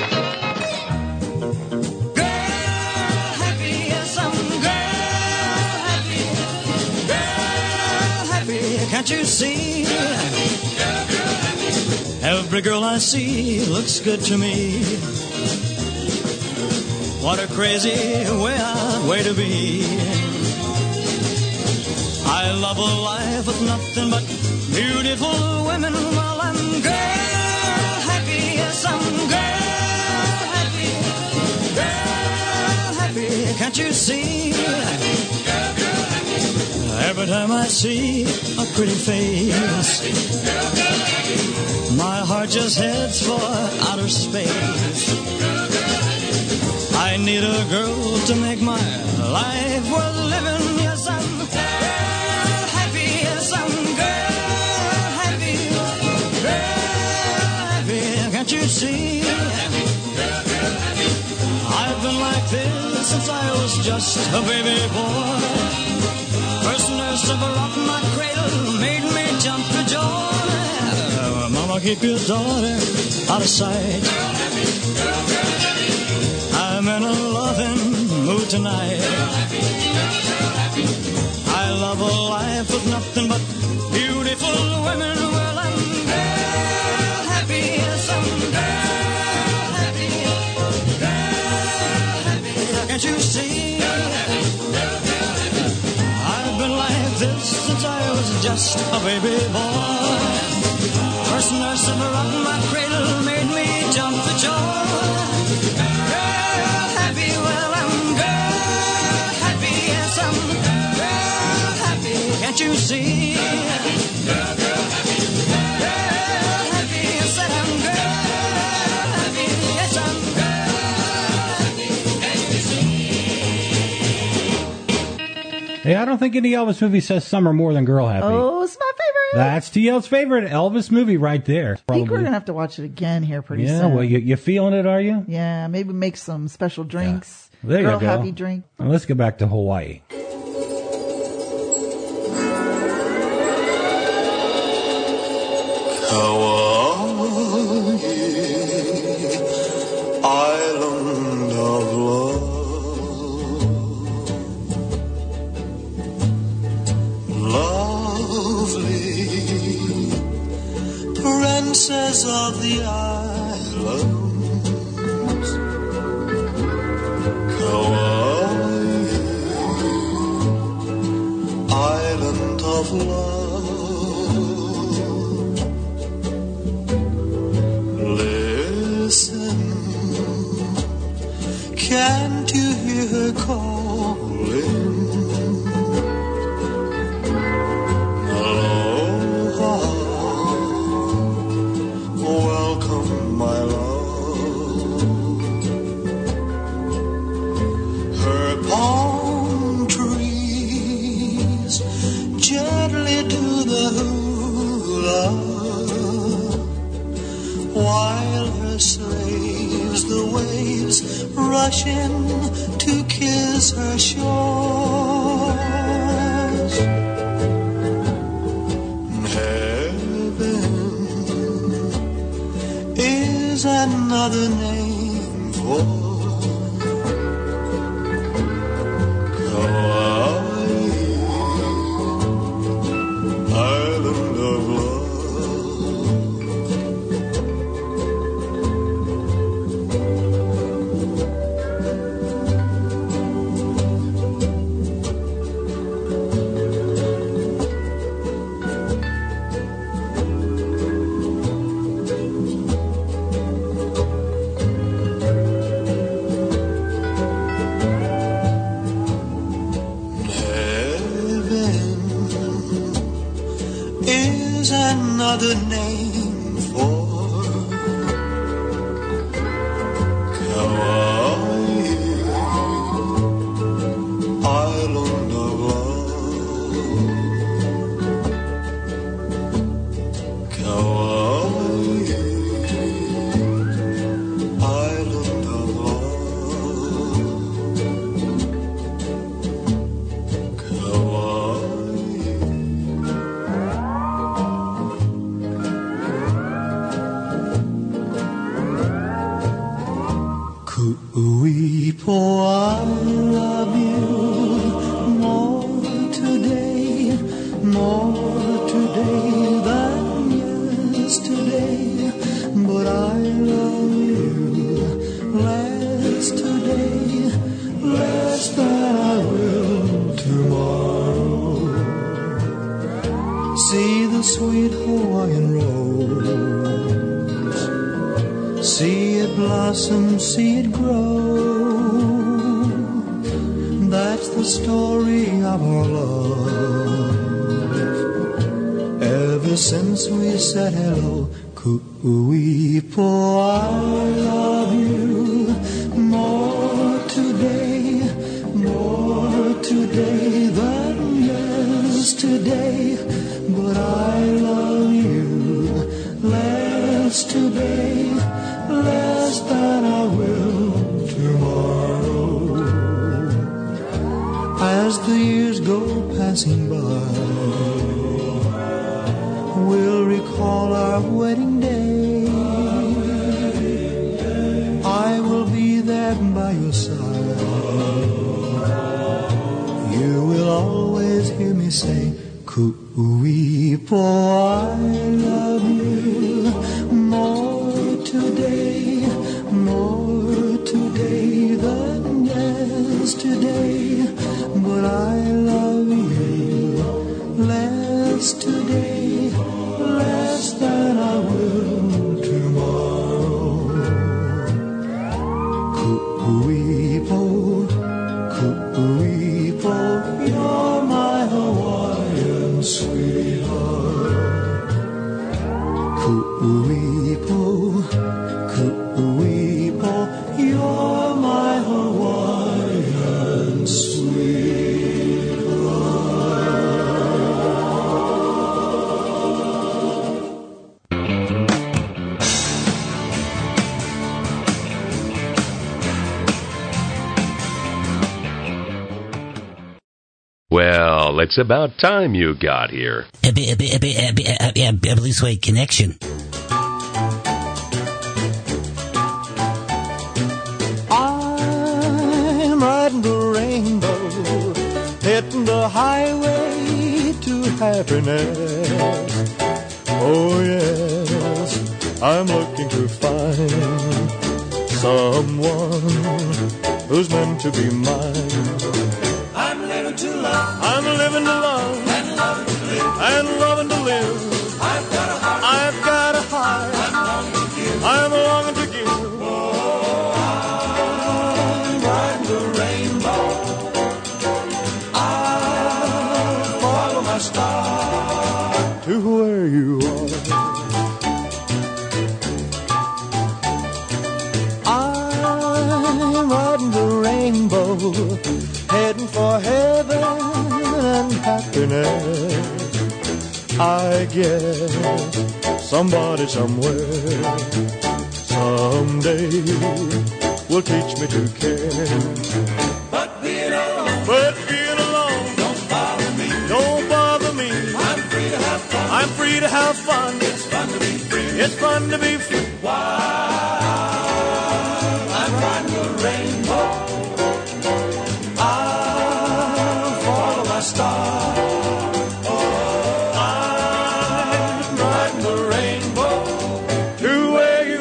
B: Girl happy, yes, I'm girl happy. Girl happy, can't you see? Every girl I see looks good to me. What a crazy way, way to be. I love a life with nothing but beautiful women. Well, I'm girl happy, yes, I'm girl happy. Girl happy, can't you see? Every time I see a pretty face, my heart just heads for outer space. I need a girl to make my life worth living. Yes, I'm girl happy. Yes, I'm girl happy. Girl happy, can't you see? I've been like this since I was just a baby boy. First nurse ever rocked my cradle, made me jump for joy. Mama, keep your daughter out of sight. I'm in a loving mood tonight. I love a life with nothing but beautiful women. Well, I'm girl happy, yes, I'm girl this since I was just a baby boy. First nurse ever rocked my cradle made me jump for joy. Girl happy, well I'm girl happy, yes I'm girl happy, can't you see? Girl, girl happy, girl happy, yes I'm girl happy, yes I'm girl happy, can't you see?
E: Hey, I don't think any Elvis movie says summer more than Girl Happy.
F: Oh, it's my favorite.
E: That's T L's favorite Elvis movie right there.
F: I think we're going to have to watch it again here pretty
E: yeah,
F: soon.
E: well, you, you feeling it, are you?
F: Yeah, maybe make some special drinks.
E: Yeah. There
F: Girl
E: you go.
F: Happy drink.
E: Well, let's get back to Hawaii.
K: Hawaii, island of love, lovely princess of the islands, Hawaii, island of love. Listen, can't you hear her calling? Aloha, welcome my love. Her palm trees gently do the hula, while her slaves, the waves, rush in to kiss her shores. Heaven is another name for Hawaii, island of love. Is another name for Hawaii, island of love. Hawaii, island of love. Hawaii. Kuipo, I love you more today, more today than yesterday. But I love you less today, less than I will tomorrow. See the sweet Hawaiian rose, see it blossom, see it grow. That's the story of our love. Ever since we said hello, Kuipo, I love you more today, more today than yesterday. But I love you less today, less than I will tomorrow. As the years go passing by, we'll recall our wedding day. I will be there by your side. You will always hear me say, Kuipo, I love you more today, more today than yesterday. But I love you sweetheart. Coo-ee-po, coo-ee-po, you're my Hawaiian
S: Well, it's about time you got here.
T: A b- a b- a b- a b- a b- a b- a Blue Suede Connection.
K: I'm riding the rainbow, hitting the highway to happiness. Oh yes, I'm looking to find someone who's meant to be mine. I'm living to love. I'm living to love. And loving to live. And loving to live. I've got a heart. I've got a heart. I'm longing to give. I'm longing to give. Oh, I'm riding the rainbow. I'll follow my star to where you are. I'm riding the rainbow, heading for heaven and happiness. I guess somebody somewhere someday will teach me to care. But being alone, but being alone, don't bother me, don't bother me. I'm free to have fun. I'm free to have fun. It's fun to be free. It's fun to be free. While I'm riding the rainbow, star. Oh, I'm riding the rainbow to where you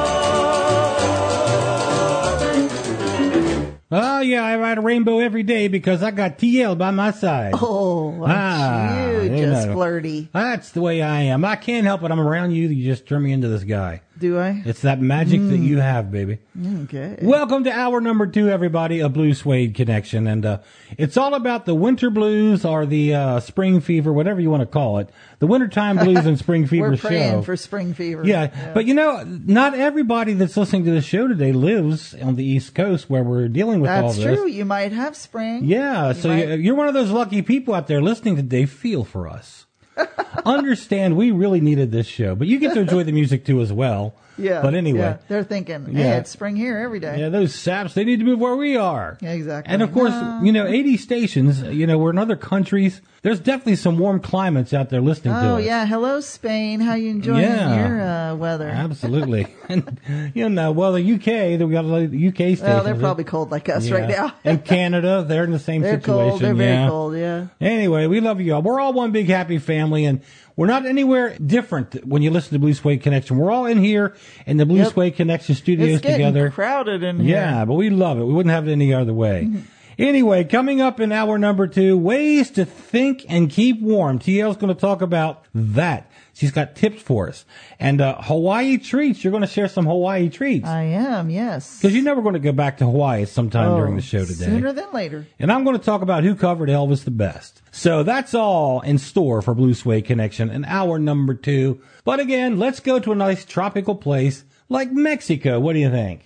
K: are.
E: Oh, yeah, I ride a rainbow every day because I got T L by my side.
F: Oh,
E: ah,
F: you
E: you
F: just
E: know.
F: flirty.
E: That's the way I am. I can't help it. I'm around you. You just turn me into this guy.
F: Do I?
E: It's that magic
F: Mm.
E: that you have, baby.
F: Okay.
E: Welcome to hour number two, everybody, of Blue Suede Connection. And uh, it's all about the winter blues or the uh, spring fever, whatever you want to call it. The wintertime blues and spring fever
F: We're
E: show.
F: praying for spring fever.
E: Yeah, yeah, but you know, not everybody that's listening to the show today lives on the East Coast where we're dealing with all
F: That's
E: this.
F: true. You might have spring.
E: Yeah,
F: You
E: so
F: might-
E: you're one of those lucky people out there listening today. Feel for us. Understand we really needed this show, but you get to enjoy the music too as well.
F: Yeah.
E: But anyway.
F: yeah. They're thinking, hey,
E: Yeah.
F: it's spring here every day.
E: Yeah, those saps, they need to move where we are.
F: Yeah, exactly.
E: And of course,
F: No.
E: you know, eighty stations, you know, we're in other countries. There's definitely some warm climates out there listening to
F: Oh,
E: us.
F: yeah. Hello, Spain. How you enjoying
E: Yeah.
F: your uh, weather?
E: Absolutely. And, you know, well, the U K, we got a lot of U K stations.
F: Well, they're probably cold like us
E: Yeah.
F: right now.
E: And Canada, they're in the same
F: They're
E: situation.
F: cold. They're
E: yeah.
F: very cold, yeah.
E: Anyway, we love you all. We're all one big happy family, and we're not anywhere different when you listen to Blue Suede Connection. We're all in here in the Blue
F: Yep.
E: Suede Connection studios
F: It's getting
E: together.
F: crowded in here.
E: Yeah, but we love it. We wouldn't have it any other way. Anyway, coming up in hour number two, ways to think and keep warm. T L's going to talk about that. She's got tips for us. And uh, Hawaii treats. You're going to share some Hawaii treats.
F: I am, yes.
E: Because you know we're going to go back to Hawaii sometime
F: Oh,
E: during the show today.
F: Sooner than later.
E: And I'm going to talk about who covered Elvis the best. So that's all in store for Blue Suede Connection in hour number two. But again, let's go to a nice tropical place like Mexico. What do you think?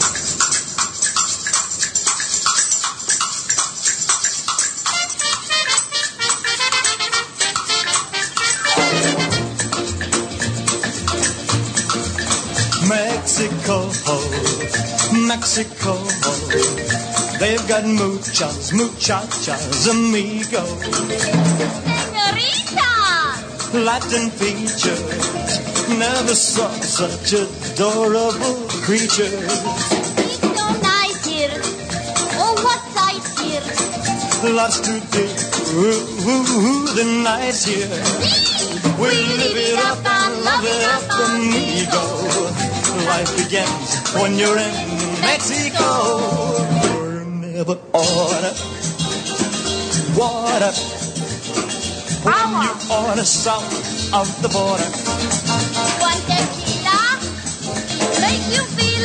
K: Mexico, Mexico, they've got muchas, muchachas, amigos.
D: Senorita!
K: Latin features, never saw such adorable creatures.
D: It's so nice here. Oh, what sight here.
K: Lots to do, ooh, ooh, ooh, the nights here. We live it up and love it up, amigo. Life begins when you're in Mexico. Never order water when you order south of the border.
D: One tequila make you feel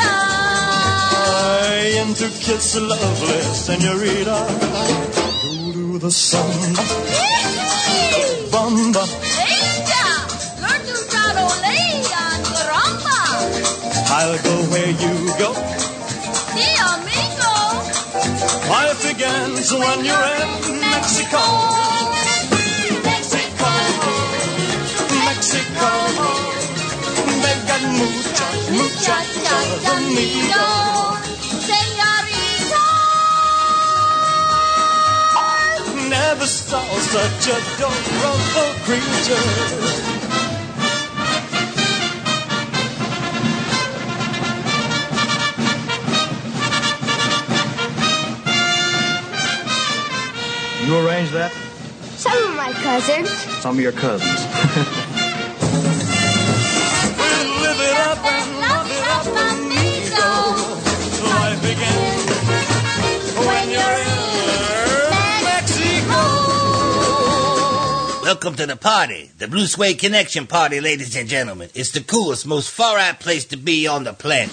K: And to kiss a lovely senorita, go to the sun. Bon
B: is when you're in Mexico. Mexico, Mexico. They've got muchas, muchachas, amigo. Never saw such adorable creature.
H: You arranged that?
D: Some of my cousins.
H: Some of your cousins.
B: We'll live it up and love it up, amigo. Life begins when you're in Mexico.
T: Welcome to the party, the Blue Suede Connection party, ladies and gentlemen. It's the coolest, most far-out place to be on the planet.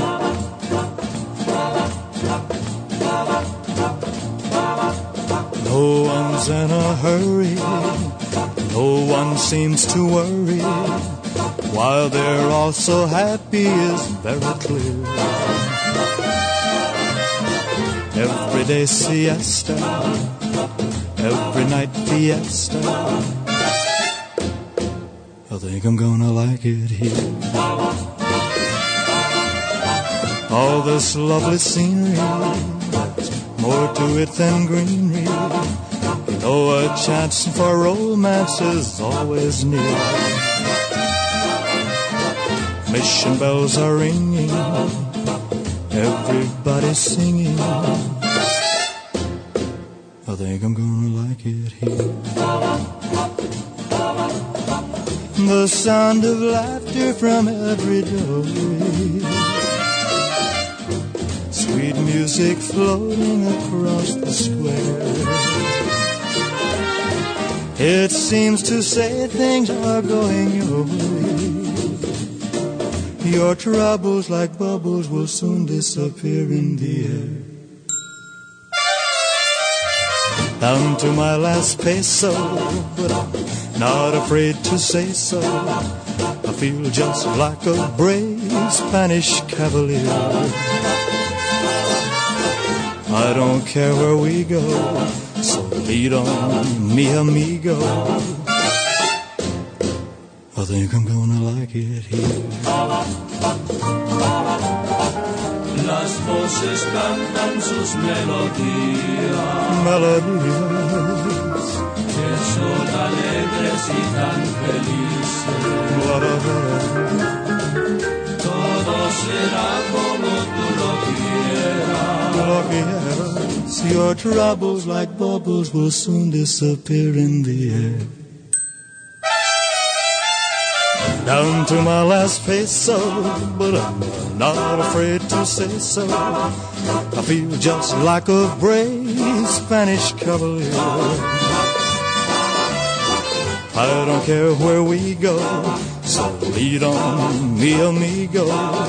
C: No one's in a hurry, no one seems to worry, while they're all so happy is very clear. Every day siesta, every night fiesta, I think I'm gonna like it here. All this lovely scenery, more to it than greenery. You know a chance for romance is always near. Mission bells are ringing, everybody's singing. I think I'm gonna like it here. The sound of laughter from every doorway, sweet music floating across the square. It seems to say things are going your way. Your troubles like bubbles will soon disappear in the air. Down to my last peso, but I'm not afraid to say so. I feel just like a brave Spanish cavalier. I don't care where we go, so lead on, mi amigo. I think I'm gonna like it here.
B: Las voces cantan sus melodías,
C: Melodías
B: que son alegres y tan felices. Todo será como tú lo quieras.
C: Your troubles like bubbles will soon disappear in the air. Down to my last peso, but I'm not afraid to say so. I feel just like a brave Spanish cavalier. I don't care where we go, so lead on, mi amigo.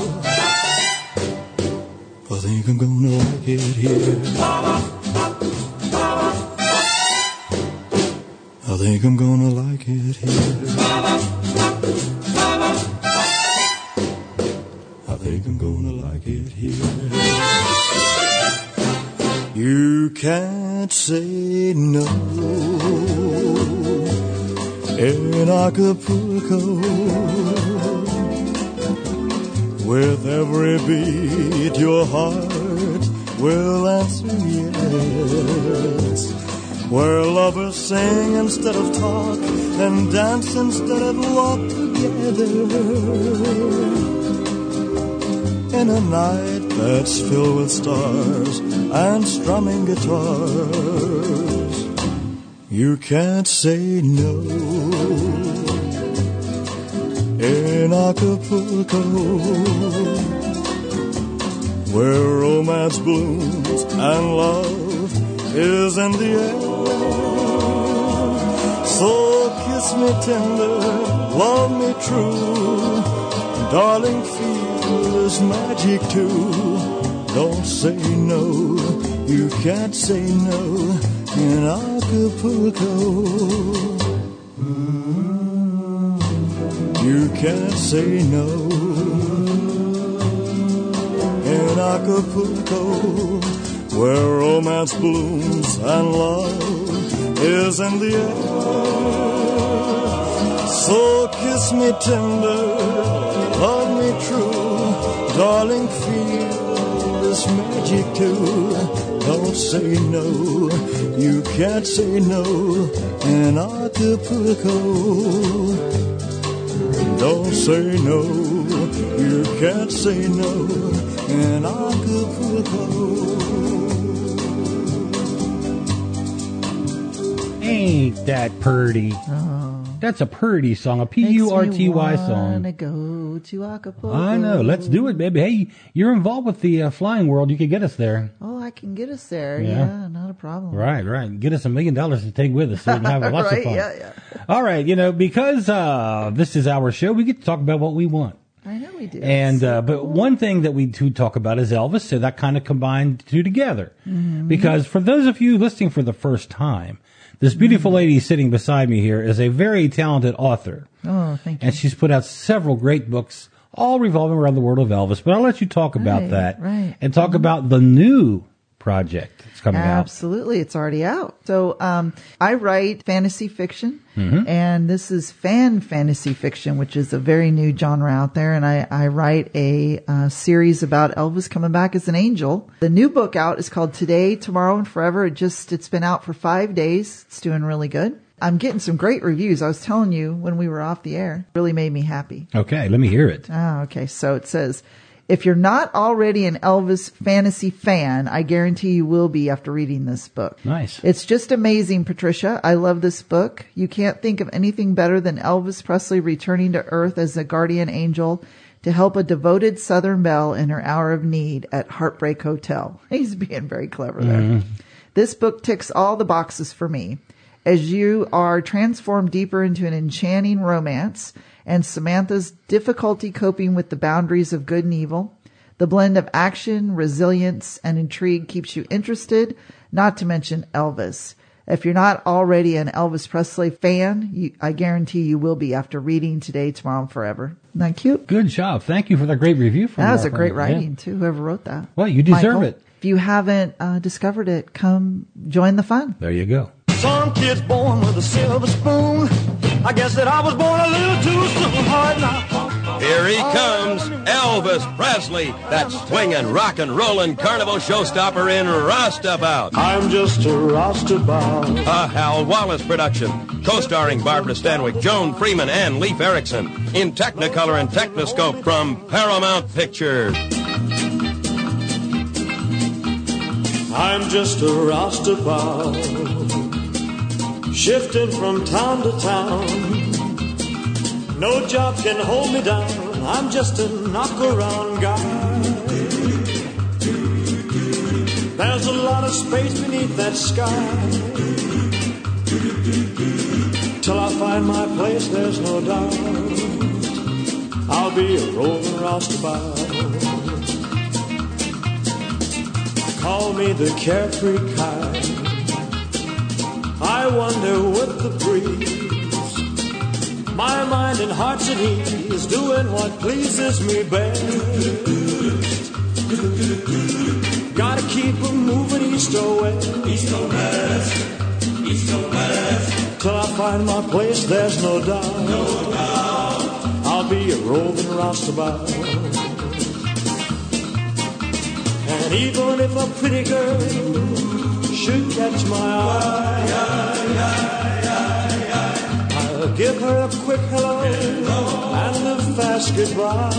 C: I think I'm gonna like it here. I think I'm gonna like it here. I think I'm gonna like it here. You can't say no in Acapulco. With every beat your heart will answer yes. Where lovers sing instead of talk and dance instead of walk together. In a night that's filled with stars and strumming guitars, you can't say no. In Acapulco, where romance blooms and love is in the air. So kiss me tender, love me true, darling, feel this magic too. Don't say no, you can't say no in Acapulco. You can't say no in Acapulco, where romance blooms and love is in the air. So kiss me tender, love me true, darling, feel this magic too. Don't say no, you can't say no in Acapulco. Don't say no, you can't say no in Acapulco.
E: Ain't that purty?
F: Oh.
E: That's a purty song, a P U R T Y
F: Makes me
E: song.
F: wanna go to Acapulco.
E: I know. Let's do it, baby. Hey, you're involved with the uh, flying world. You could get us there.
F: Oh, I can get us there.
E: Yeah.
F: Yeah, not a problem.
E: Right, right. Get us a million dollars to take with us so we can have lots
F: right,
E: of fun.
F: yeah, yeah.
E: All right, you know, because uh, this is our show, we get to talk about what we want.
F: I know we do.
E: And uh, but one thing that we do talk about is Elvis, so that kind of combined two together.
F: Mhm.
E: Because for those of you listening for the first time, this beautiful lady sitting beside me here is a very talented author.
F: Oh, thank you.
E: And she's put out several great books, all revolving around the world of Elvis. But I'll let you talk about
F: Right,
E: that
F: right.
E: and talk about the new project that's coming out.
F: Absolutely. It's already out. So um, I write fantasy fiction,
E: Mhm.
F: and this is fan fantasy fiction, which is a very new genre out there. And I, I write a uh, series about Elvis coming back as an angel. The new book out is called Today, Tomorrow, and Forever. It just, it's been out for five days. It's doing really good. I'm getting some great reviews. I was telling you when we were off the air. Really made me happy.
E: Okay, let me hear it.
F: Ah, okay. So it says, if you're not already an Elvis fantasy fan, I guarantee you will be after reading this book.
E: Nice.
F: It's just amazing, Patricia. I love this book. You can't think of anything better than Elvis Presley returning to Earth as a guardian angel to help a devoted Southern belle in her hour of need at Heartbreak Hotel. He's being very clever there.
E: Mhm.
F: This book ticks all the boxes for me. As you are transformed deeper into an enchanting romance and Samantha's difficulty coping with the boundaries of good and evil, the blend of action, resilience, and intrigue keeps you interested, not to mention Elvis. If you're not already an Elvis Presley fan, you, I guarantee you will be after reading Today, Tomorrow, and Forever. Isn't that cute?
E: Good job. Thank you for that great review. From
F: That was
E: our
F: a great
E: friend.
F: writing, too, whoever wrote that.
E: Well, you deserve
F: Michael,
E: it.
F: If you haven't uh, discovered it, come join the fun.
E: There you go.
B: Some kids born with a silver spoon. I guess that I was born a little too soon. Hard knock.
U: Here he comes, Elvis Presley, that swinging, rockin', rollin' carnival showstopper in Rostabout.
C: I'm just a roustabout.
U: A Hal Wallace production, co-starring Barbara Stanwyck, Joan Freeman, and Leif Erikson, in Technicolor and Technoscope from Paramount Pictures.
C: I'm just a roustabout, shifting from town to town. No job can hold me down. I'm just a knock-around guy. There's a lot of space beneath that sky. Till I find my place, there's no doubt I'll be a rolling roustabout. Call me the carefree kind. I wander with the breeze. My mind and heart's at ease, doing what pleases me best. Gotta keep 'em moving east or west. East or west. East or west. Till I find my place, there's no doubt. No doubt. I'll be a roving roustabout. And even if a pretty girl should catch my eye, I'll give her a quick hello, hello. and a fast goodbye.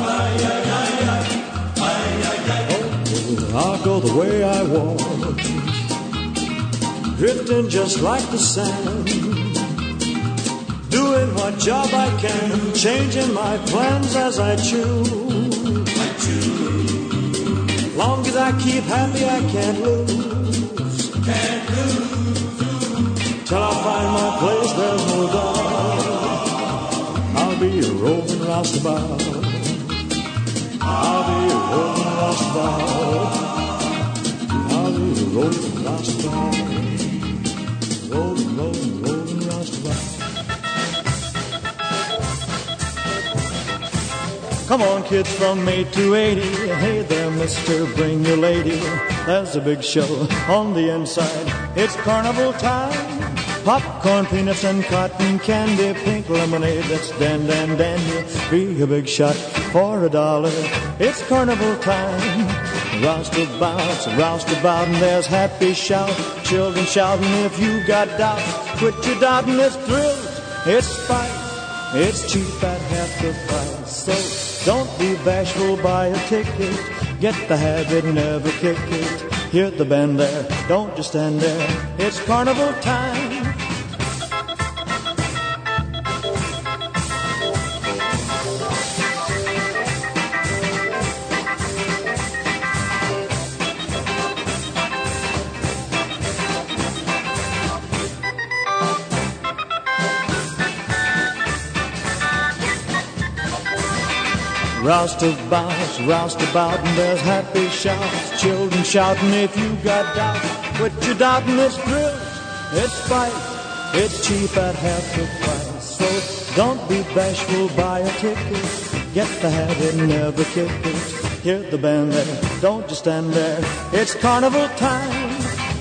C: Oh, I'll go the way I want, drifting just like the sand, doing what job I can, changing my plans as I choose. Long as I keep happy, I can't lose. Can't lose. Till I find my place, there's no doubt I'll be a roving roustabout. I'll be a roving roustabout. I'll be a roving roustabout. Roving, roving, roving roustabout. Come on, kids, from eight to eighty. Hey there, mister, bring your lady. There's a big show on the inside. It's carnival time. Popcorn, peanuts, and cotton candy. Pink lemonade that's dan, dan, dandy. Be a big shot for a dollar. It's carnival time. Roustabout, roustabout, and there's happy shout. Children shouting if you got doubts. Quit your doubting, it's thrills, it's spite. It's cheap at half the price. So don't be bashful, buy a ticket. Get the habit, never kick it. Hear the band there, don't just stand there. It's carnival time. Roustabout, roustabout, and there's happy shouts. Children shouting if you got doubts. Quit your doubting, it's thrills, it's spite. It's cheap at half the price. So don't be bashful, buy a ticket. Get the habit, never kick it. Hear the band there, don't just stand there. It's carnival time.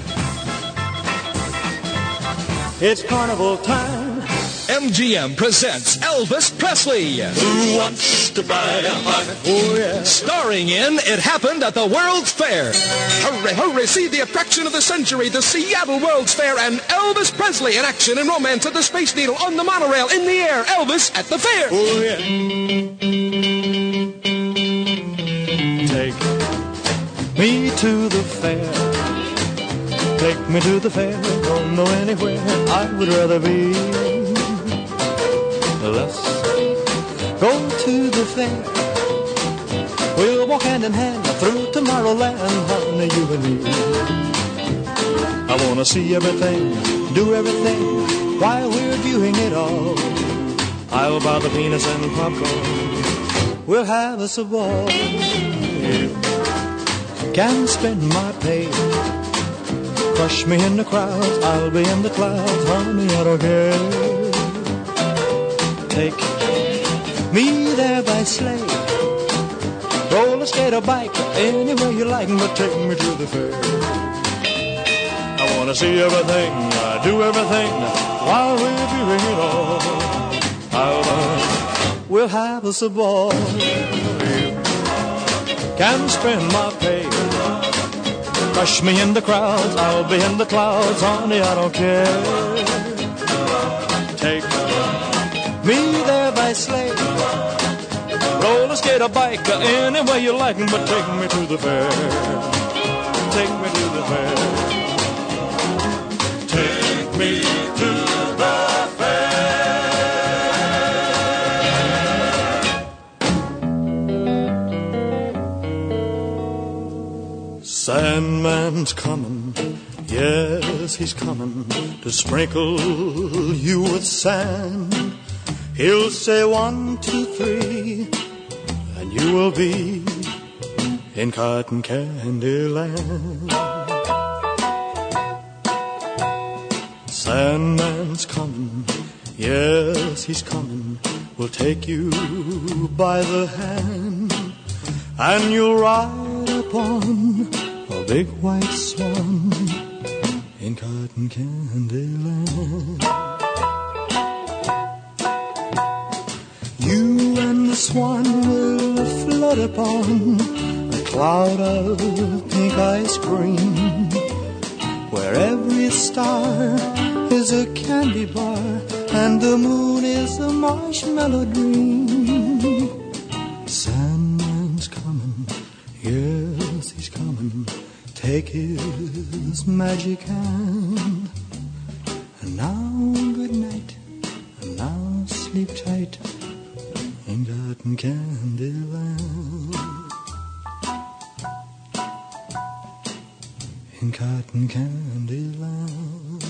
C: It's carnival time.
A: M G M presents Elvis Presley.
B: Who wants to buy a heart?
A: Oh, yeah. Starring in It Happened at the World's Fair. Hurry, hurry, see the attraction of the century, the Seattle World's Fair, and Elvis Presley in action and romance at the Space Needle, on the monorail, in the air. Elvis at the fair.
B: Oh, yeah.
C: Take me to the fair. Take me to the fair. Don't know anywhere I would rather be. Let's go to the fair. We'll walk hand in hand through Tomorrowland, honey, you and me. I wanna see everything, do everything while we're viewing it all. I'll buy the peanuts and popcorn. We'll have us a ball. Can spend my pay. Crush me in the crowds, I'll be in the clouds, honey, I don't care. Take me there by sleigh. Roller skate or bike, any way you like, but take me to the fair. I wanna see everything, I do everything while we're viewing it all. I'll, we'll have us a ball. Can spend my pay. Crush me in the crowds, I'll be in the clouds, honey, I don't care. Take me there by sleigh. Roller skate or bike, any way you like, but take me to the fair. Take me to the fair. Take me to the fair. Sandman's coming, yes, he's coming to sprinkle you with sand. He'll say one, two, three, and you will be in cotton candy land. Sandman's coming, yes, he's coming. We'll take you by the hand, and you'll ride upon a big white swan in cotton candy land. You and the swan will float upon a cloud of pink ice cream, where every star is a candy bar and the moon is a marshmallow dream. Sandman's coming, yes, he's coming. Take his magic hand. And now good night, and now sleep tight in cotton candy land. In cotton candy land.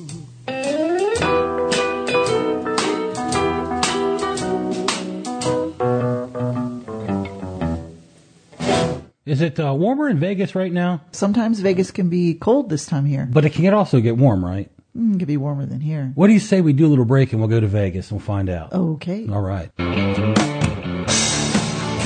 E: Is it uh, warmer in Vegas right now?
F: Sometimes Vegas can be cold this time of year.
E: But it can also get warm, right?
F: Mm, it can be warmer than here.
E: What do you say we do a little break and we'll go to Vegas and we'll find out?
F: Okay.
E: All right.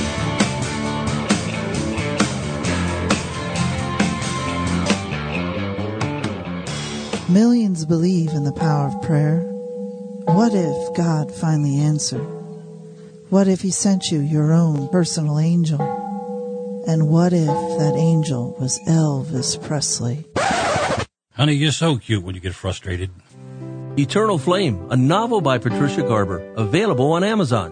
F: Millions believe in the power of prayer. What if God finally answered? What if he sent you your own personal angel? And what if that angel was Elvis Presley?
P: Honey, you're so cute when you get frustrated.
M: Eternal Flame, a novel by Patricia Garber, available on Amazon.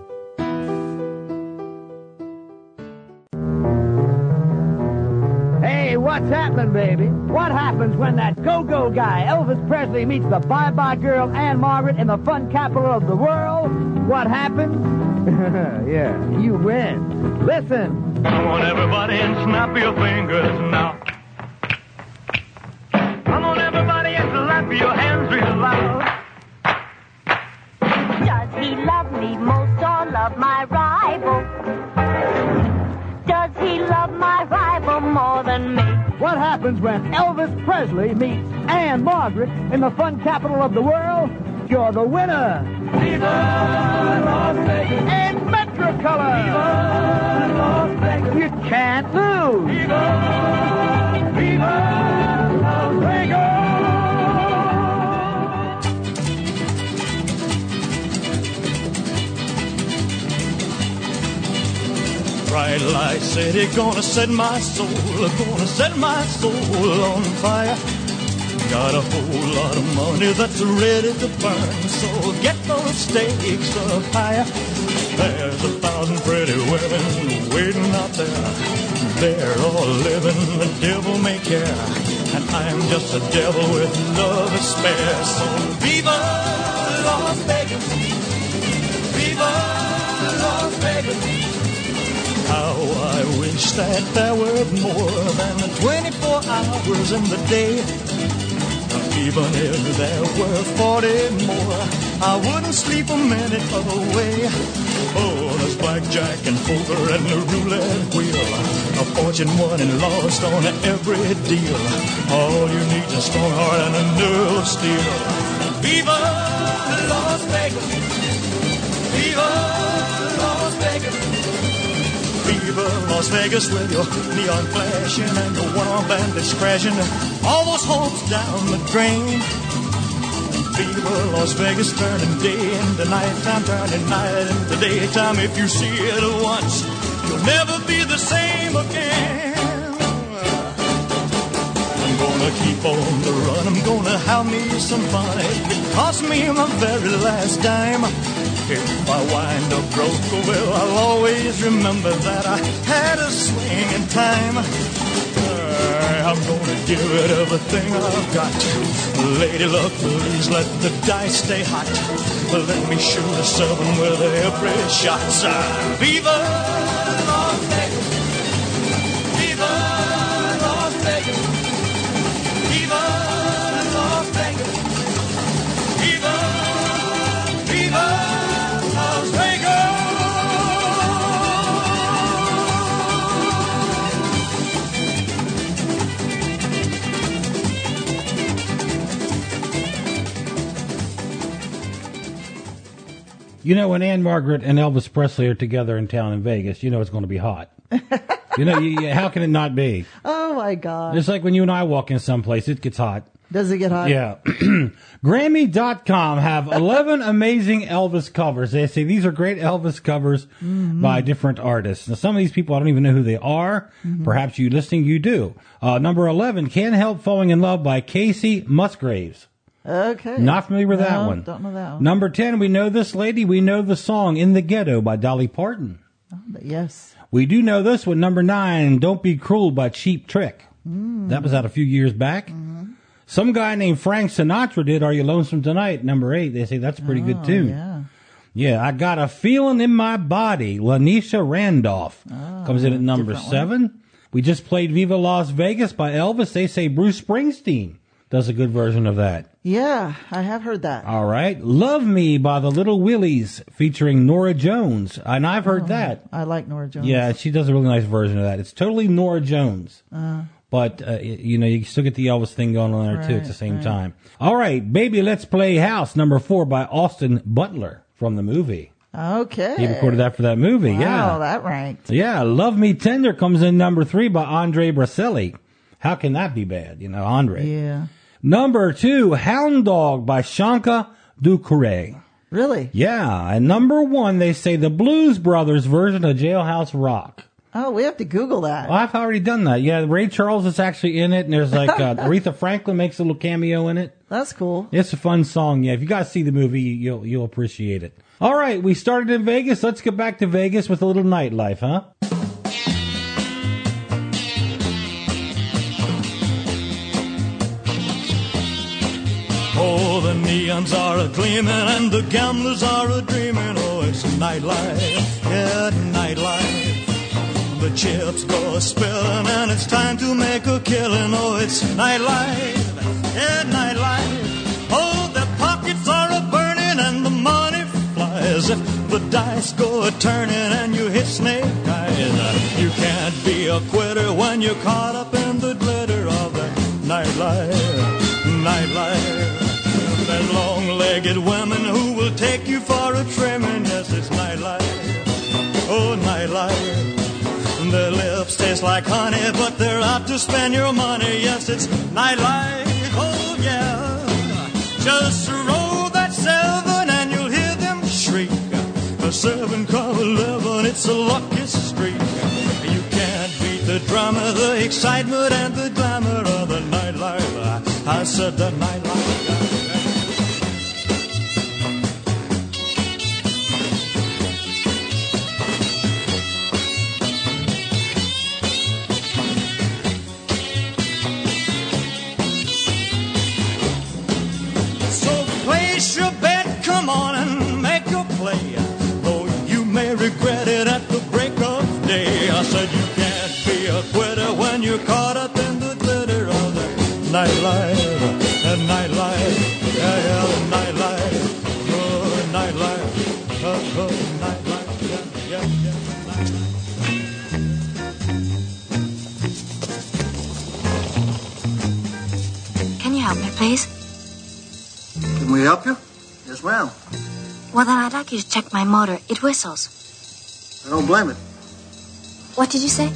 G: Hey, what's happening, baby? What happens when that go-go guy, Elvis Presley, meets the bye-bye girl, Anne Margaret, in the fun capital of the world? What happens? Yeah, you win. Listen.
B: Come on, everybody, and snap your fingers now. Come on, everybody, and clap your hands real loud.
D: Does he love me most or love my rival? Does he love my rival more than me?
G: What happens when Elvis Presley meets Anne Margaret in the fun capital of the world? You're the winner.
B: Viva Las Vegas.
G: And Metrocolor.
B: Viva Las Vegas.
G: You can't lose.
B: Viva, Viva Las Vegas.
C: Bright light city, gonna set my soul, gonna set my soul on fire. Got a whole lot of money that's ready to burn, so get those stakes up higher. There's a thousand pretty women waiting out there. They're all living the devil may care, and I'm just a devil with love to spare. So viva Las Vegas, viva Las Vegas. How I wish that there were more than twenty-four hours in the day. Even if there were forty more, I wouldn't sleep a minute away. Oh, there's blackjack and poker and the roulette wheel, a fortune won and lost on every deal. All you need is a strong heart and a nerve of steel. Viva Las Vegas, viva Las Vegas. Viva Las Vegas with your neon flashing and your one-armed bandits crashing, all those hopes down the drain. Viva Las Vegas turning day into nighttime, turning night into daytime. If you see it once, you'll never be the same again. I'm gonna keep on the run, I'm gonna have me some fun. It cost me my very last dime. If I wind up broke, well, I'll always remember that I had a swing in time. Uh, I'm gonna give it everything I've got. Lady luck, please let the dice stay hot. Let me shoot a seven with every shot. Uh, Viva Las Vegas, Viva Las Vegas, Viva Las Vegas, Viva, Viva.
E: You know, when Anne Margaret and Elvis Presley are together in town in Vegas, you know it's going to be hot. You know, you, you, how can it not be?
F: Oh, my God.
E: It's like when you and I walk in someplace, it gets hot.
F: Does it get hot?
E: Yeah. Grammy dot com have eleven amazing Elvis covers. They say these are great Elvis covers mm-hmm. by different artists. Now, some of these people, I don't even know who they are. Mm-hmm. Perhaps you listening, you do. Uh, number eleven, Can't Help Falling in Love by Casey Musgraves.
F: Okay.
E: Not familiar with
F: no,
E: that one.
F: Don't know that one.
E: Number ten, we know this lady. We know the song In the Ghetto by Dolly Parton.
F: Oh, yes.
E: We do know this one. Number nine, Don't Be Cruel by Cheap Trick.
F: Mm.
E: That was out a few years back.
F: Mm-hmm.
E: Some guy named Frank Sinatra did Are You Lonesome Tonight? Number eight. They say that's a pretty
F: oh,
E: good tune.
F: Yeah.
E: Yeah, I Got a Feeling in My Body. Lanisha Randolph
F: oh,
E: comes in at number seven. One. We just played Viva Las Vegas by Elvis. They say Bruce Springsteen does a good version of that.
F: Yeah, I have heard that.
E: All right. Love Me by the Little Willies featuring Nora Jones. And I've heard
F: oh,
E: that.
F: I like Nora Jones.
E: Yeah, she does a really nice version of that. It's totally Nora Jones.
F: Uh,
E: but, uh, you know, you still get the Elvis thing going on there,
F: right,
E: too, at the same
F: right.
E: time. All right. Baby, Let's Play House, number four by Austin Butler from the movie.
F: Okay.
E: He recorded that for that movie,
F: wow,
E: yeah.
F: Oh, that ranked.
E: Yeah. Love Me Tender comes in number three by Andre Bracelli. How can that be bad? You know, Andre.
F: Yeah.
E: Number two, Hound Dog by Shanka Ducouré.
F: Really?
E: Yeah, and number one, they say the Blues Brothers version of Jailhouse Rock.
F: Oh, we have to Google that.
E: Well, I've already done that. Yeah, Ray Charles is actually in it, and there's like uh, Aretha Franklin makes a little cameo in it.
F: That's cool.
E: It's a fun song. Yeah, if you guys see the movie, you'll you'll appreciate it. All right, we started in Vegas. Let's get back to Vegas with a little nightlife, huh?
B: Oh, the neons are a-gleaming and the gamblers are a-dreaming. Oh, it's nightlife, yeah, nightlife. The chips go spilling and it's time to make a killing. Oh, it's nightlife, yeah, nightlife. Oh, their pockets are a-burning and the money flies. If the dice go a-turning and you hit snake eyes, you can't be a quitter when you're caught up in the glitter of that nightlife, nightlife. There's long-legged women who will take you for a trimming. Yes, it's nightlife, oh, nightlife. Their lips taste like honey, but they're out to spend your money. Yes, it's nightlife, oh, yeah. Just roll that seven and you'll hear them shriek. A seven come eleven, it's a lucky streak. You can't beat the drama, the excitement, and the glamour of the nightlife. I said the nightlife. Place your bet, come on and make your play. Though you may regret it at the break of day. I said you can't be a quitter when you're caught up in the glitter of the nightlife, the nightlife, yeah, yeah, the nightlife, oh, the nightlife, oh, oh, the nightlife, yeah,
D: yeah, yeah. Can you help me, please?
H: Can we help you? Yes, ma'am.
D: Well, then I'd like you to check my motor. It whistles.
H: I don't blame it.
D: What did you say?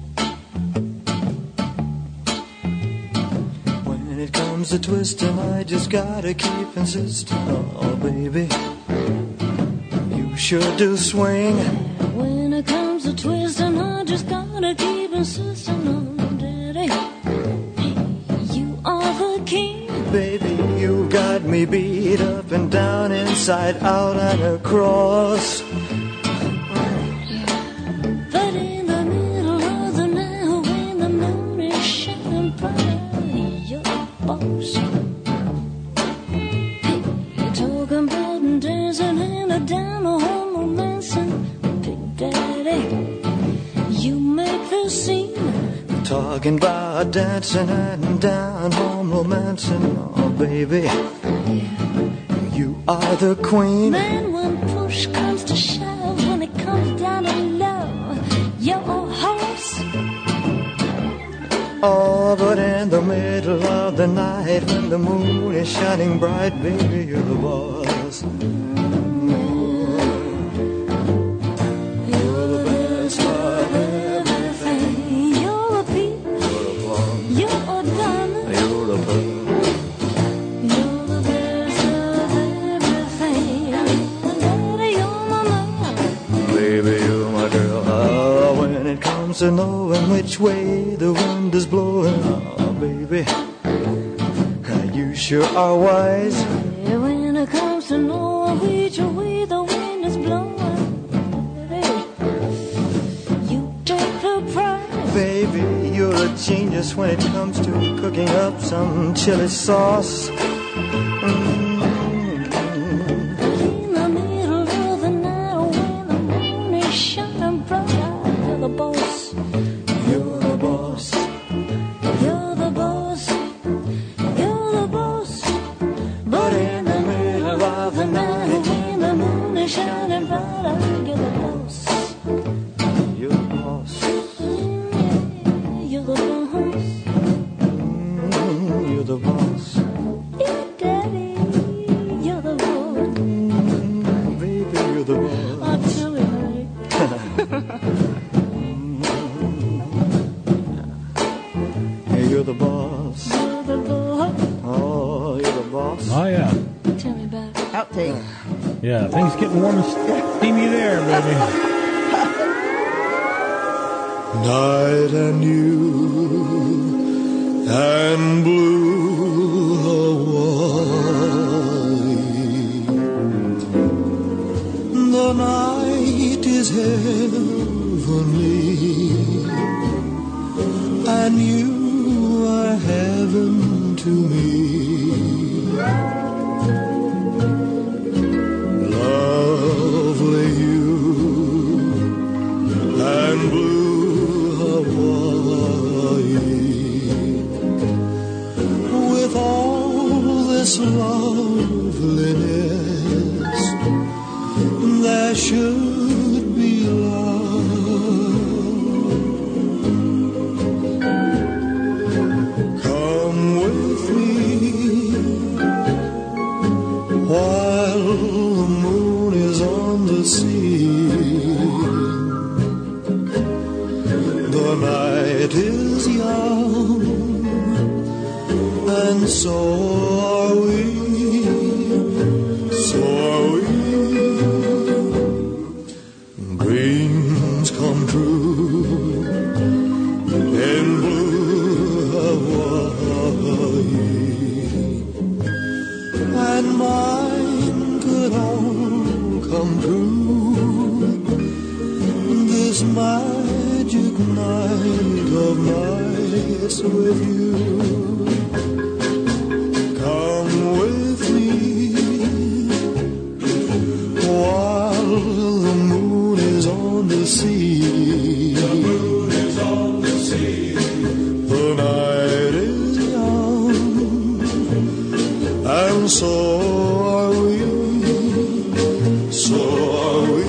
K: When it comes to twisting, I just gotta keep insisting. Oh, baby, you sure do swing.
J: When it comes to twisting, I just gotta keep insisting. Oh, daddy, you are the king.
K: Baby, you got me beat up and down, inside out and across.
J: But in the middle of the night, when the moon is shining bright, you're the boss. Hey, you're talking about dancing and down the home romancing. Big Daddy, you make the scene.
K: Talking about dancing and down home romancing. Oh, baby, you are the queen.
J: Man, when push comes to shove, when it comes down to love, you're a horse.
K: Oh, but in the middle of the night, when the moon is shining bright, baby, you're the boss. To knowing which way the wind is blowing, oh, baby, you sure are wise.
J: Yeah, when it comes to knowing which way the wind is blowing, baby, you take the prize.
K: Baby, you're a genius when it comes to cooking up some chili sauce. Mm.
J: In the middle of the night, when the moon is shining bright, you're the boss.
K: You're the boss.
J: You're the boss. You're the boss.
K: But in the middle of the night,
J: when the moon is shining bright, you're the boss.
K: You're the boss.
J: You're the boss.
K: Mm, you're the boss.
J: Yeah, Daddy, you're the boss.
K: Mm, baby, you're the boss.
J: I'm telling you.
K: You're the boss.
J: You're the boss.
K: Oh,
E: Yeah, things getting warm and steamy there, baby.
K: Night and you and blue Hawaii. The night is heavenly, and you are heaven to me. Lovely you and blue Hawaii, with all this loveliness, there should be love. Come with me while the moon is on the sea. The night is young, and so are we, so are we. Dreams come true in blue Hawaii, and mine could all come true this magic night of nights with you. Come with me while the moon is on the sea. The moon is on the sea. The night is young, and so are we, so are we.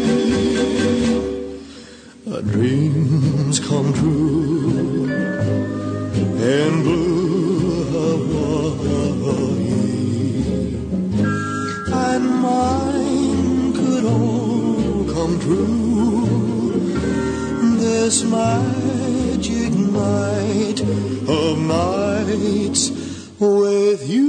K: Our dreams come true in blue Hawaii, and mine could all come true this magic night of nights with you.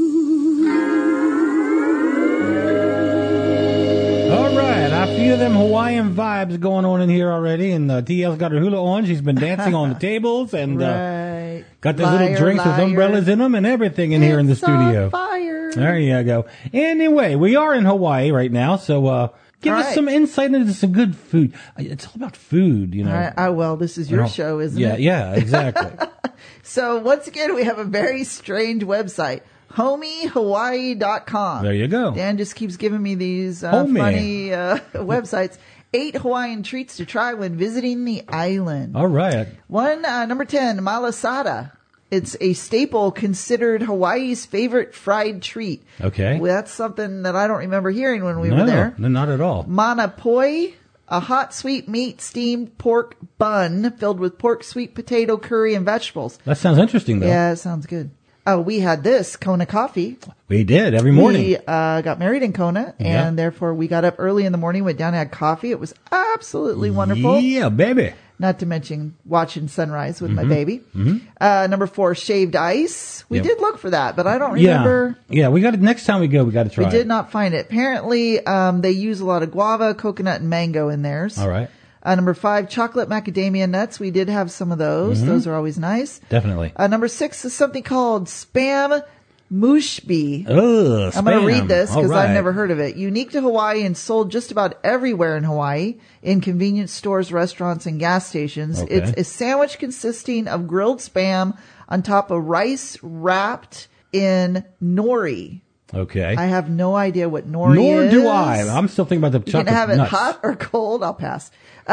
E: All right, I feel them Hawaiian vibes going on in here already, and uh, T L's got her hula on. She's been dancing on the tables, and uh,
F: Right.
E: got those
F: Liar,
E: little drinks with
F: liar.
E: umbrellas in them and everything in here in the
F: It's on
E: studio.
F: fire.
E: There you go. Anyway, we are in Hawaii right now, so uh, give
F: All
E: us
F: right.
E: some insight into some good food. It's all about food, you know.
F: All right. Ah, well, this is your
E: You know,
F: show, isn't
E: yeah,
F: it?
E: Yeah, exactly.
F: So once again, we have a very strange website, homie hawaii dot com.
E: There you go.
F: Dan just keeps giving me these uh,
E: Homie.
F: funny uh, websites. Eight Hawaiian treats to try when visiting the island.
E: All right.
F: One, uh, number ten, malasada. It's a staple considered Hawaii's favorite fried treat.
E: Okay.
F: Well, that's something that I don't remember hearing when we
E: no,
F: were there.
E: no, not at all.
F: Manapoi, a hot sweet meat steamed pork bun filled with pork, sweet potato, curry, and vegetables.
E: That sounds interesting, though.
F: Yeah, it sounds good. Oh, we had this, Kona coffee.
E: We did every morning.
F: We uh, got married in Kona, and
E: Yeah.
F: therefore we got up early in the morning, went down and had coffee. It was absolutely wonderful.
E: Yeah, baby.
F: Not to mention watching sunrise with my
E: Mhm.
F: baby.
E: Mhm.
F: Uh, number four, shaved ice. We
E: Yep.
F: did look for that, but I don't
E: Yeah.
F: remember.
E: Yeah, we got it. Next time we go, we got to try
F: We did
E: it.
F: not find it. Apparently, um, they use a lot of guava, coconut, and mango in theirs.
E: All right.
F: Uh, number five, chocolate macadamia nuts. We did have some of those.
E: Mhm.
F: Those are always nice.
E: Definitely.
F: Uh, number six is something called spam mushbi.
E: Ugh,
F: I'm going to
E: spam.
F: read this
E: All
F: because I've
E: right.
F: never heard of it. Unique to Hawaii and sold just about everywhere in Hawaii, in convenience stores, restaurants, and gas stations.
E: Okay.
F: It's a sandwich consisting of grilled spam on top of rice wrapped in nori.
E: Okay.
F: I have no idea what nori
E: Nor
F: is.
E: do I. I'm still thinking about the
F: You
E: chocolate
F: can have it
E: nuts.
F: hot or cold. I'll pass.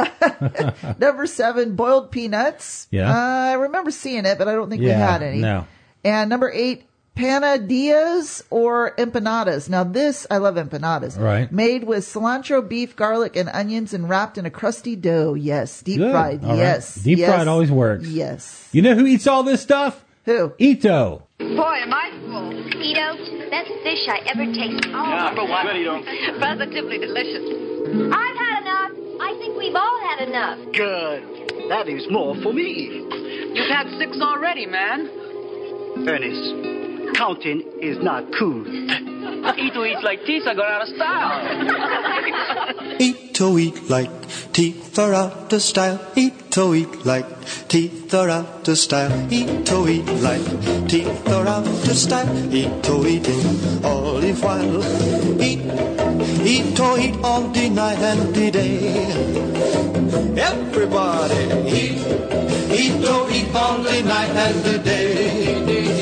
F: Number seven, boiled peanuts.
E: Yeah.
F: Uh, I remember seeing it, but I don't think we
E: Yeah,
F: had any.
E: no.
F: And number eight, panadillas or empanadas. Now this, I love empanadas.
E: Right.
F: Made with cilantro, beef, garlic, and onions and wrapped in a crusty dough. Yes. Deep
E: Good.
F: fried.
E: All right.
F: Yes.
E: Deep
F: yes,
E: fried always works.
F: Yes.
E: You know who eats all this stuff?
F: Who?
E: Ito.
I: Boy, am I full.
D: Ito, best fish I ever tasted. Oh,
I: Number one. Positively delicious.
D: I've had enough. I think we've all had enough.
V: Good. That is more for me.
I: You've had six already, man.
V: Ernest, counting is not cool. Eat to eat like teeth, I got out of style.
K: Eat to eat like teeth are out of style. Eat to eat like teeth are out of style. Eat to eat like teeth are out of style. Eat to eating all the while. Eat, eat to eat all the night and the day. Everybody eat, eat to eat all the night and the day.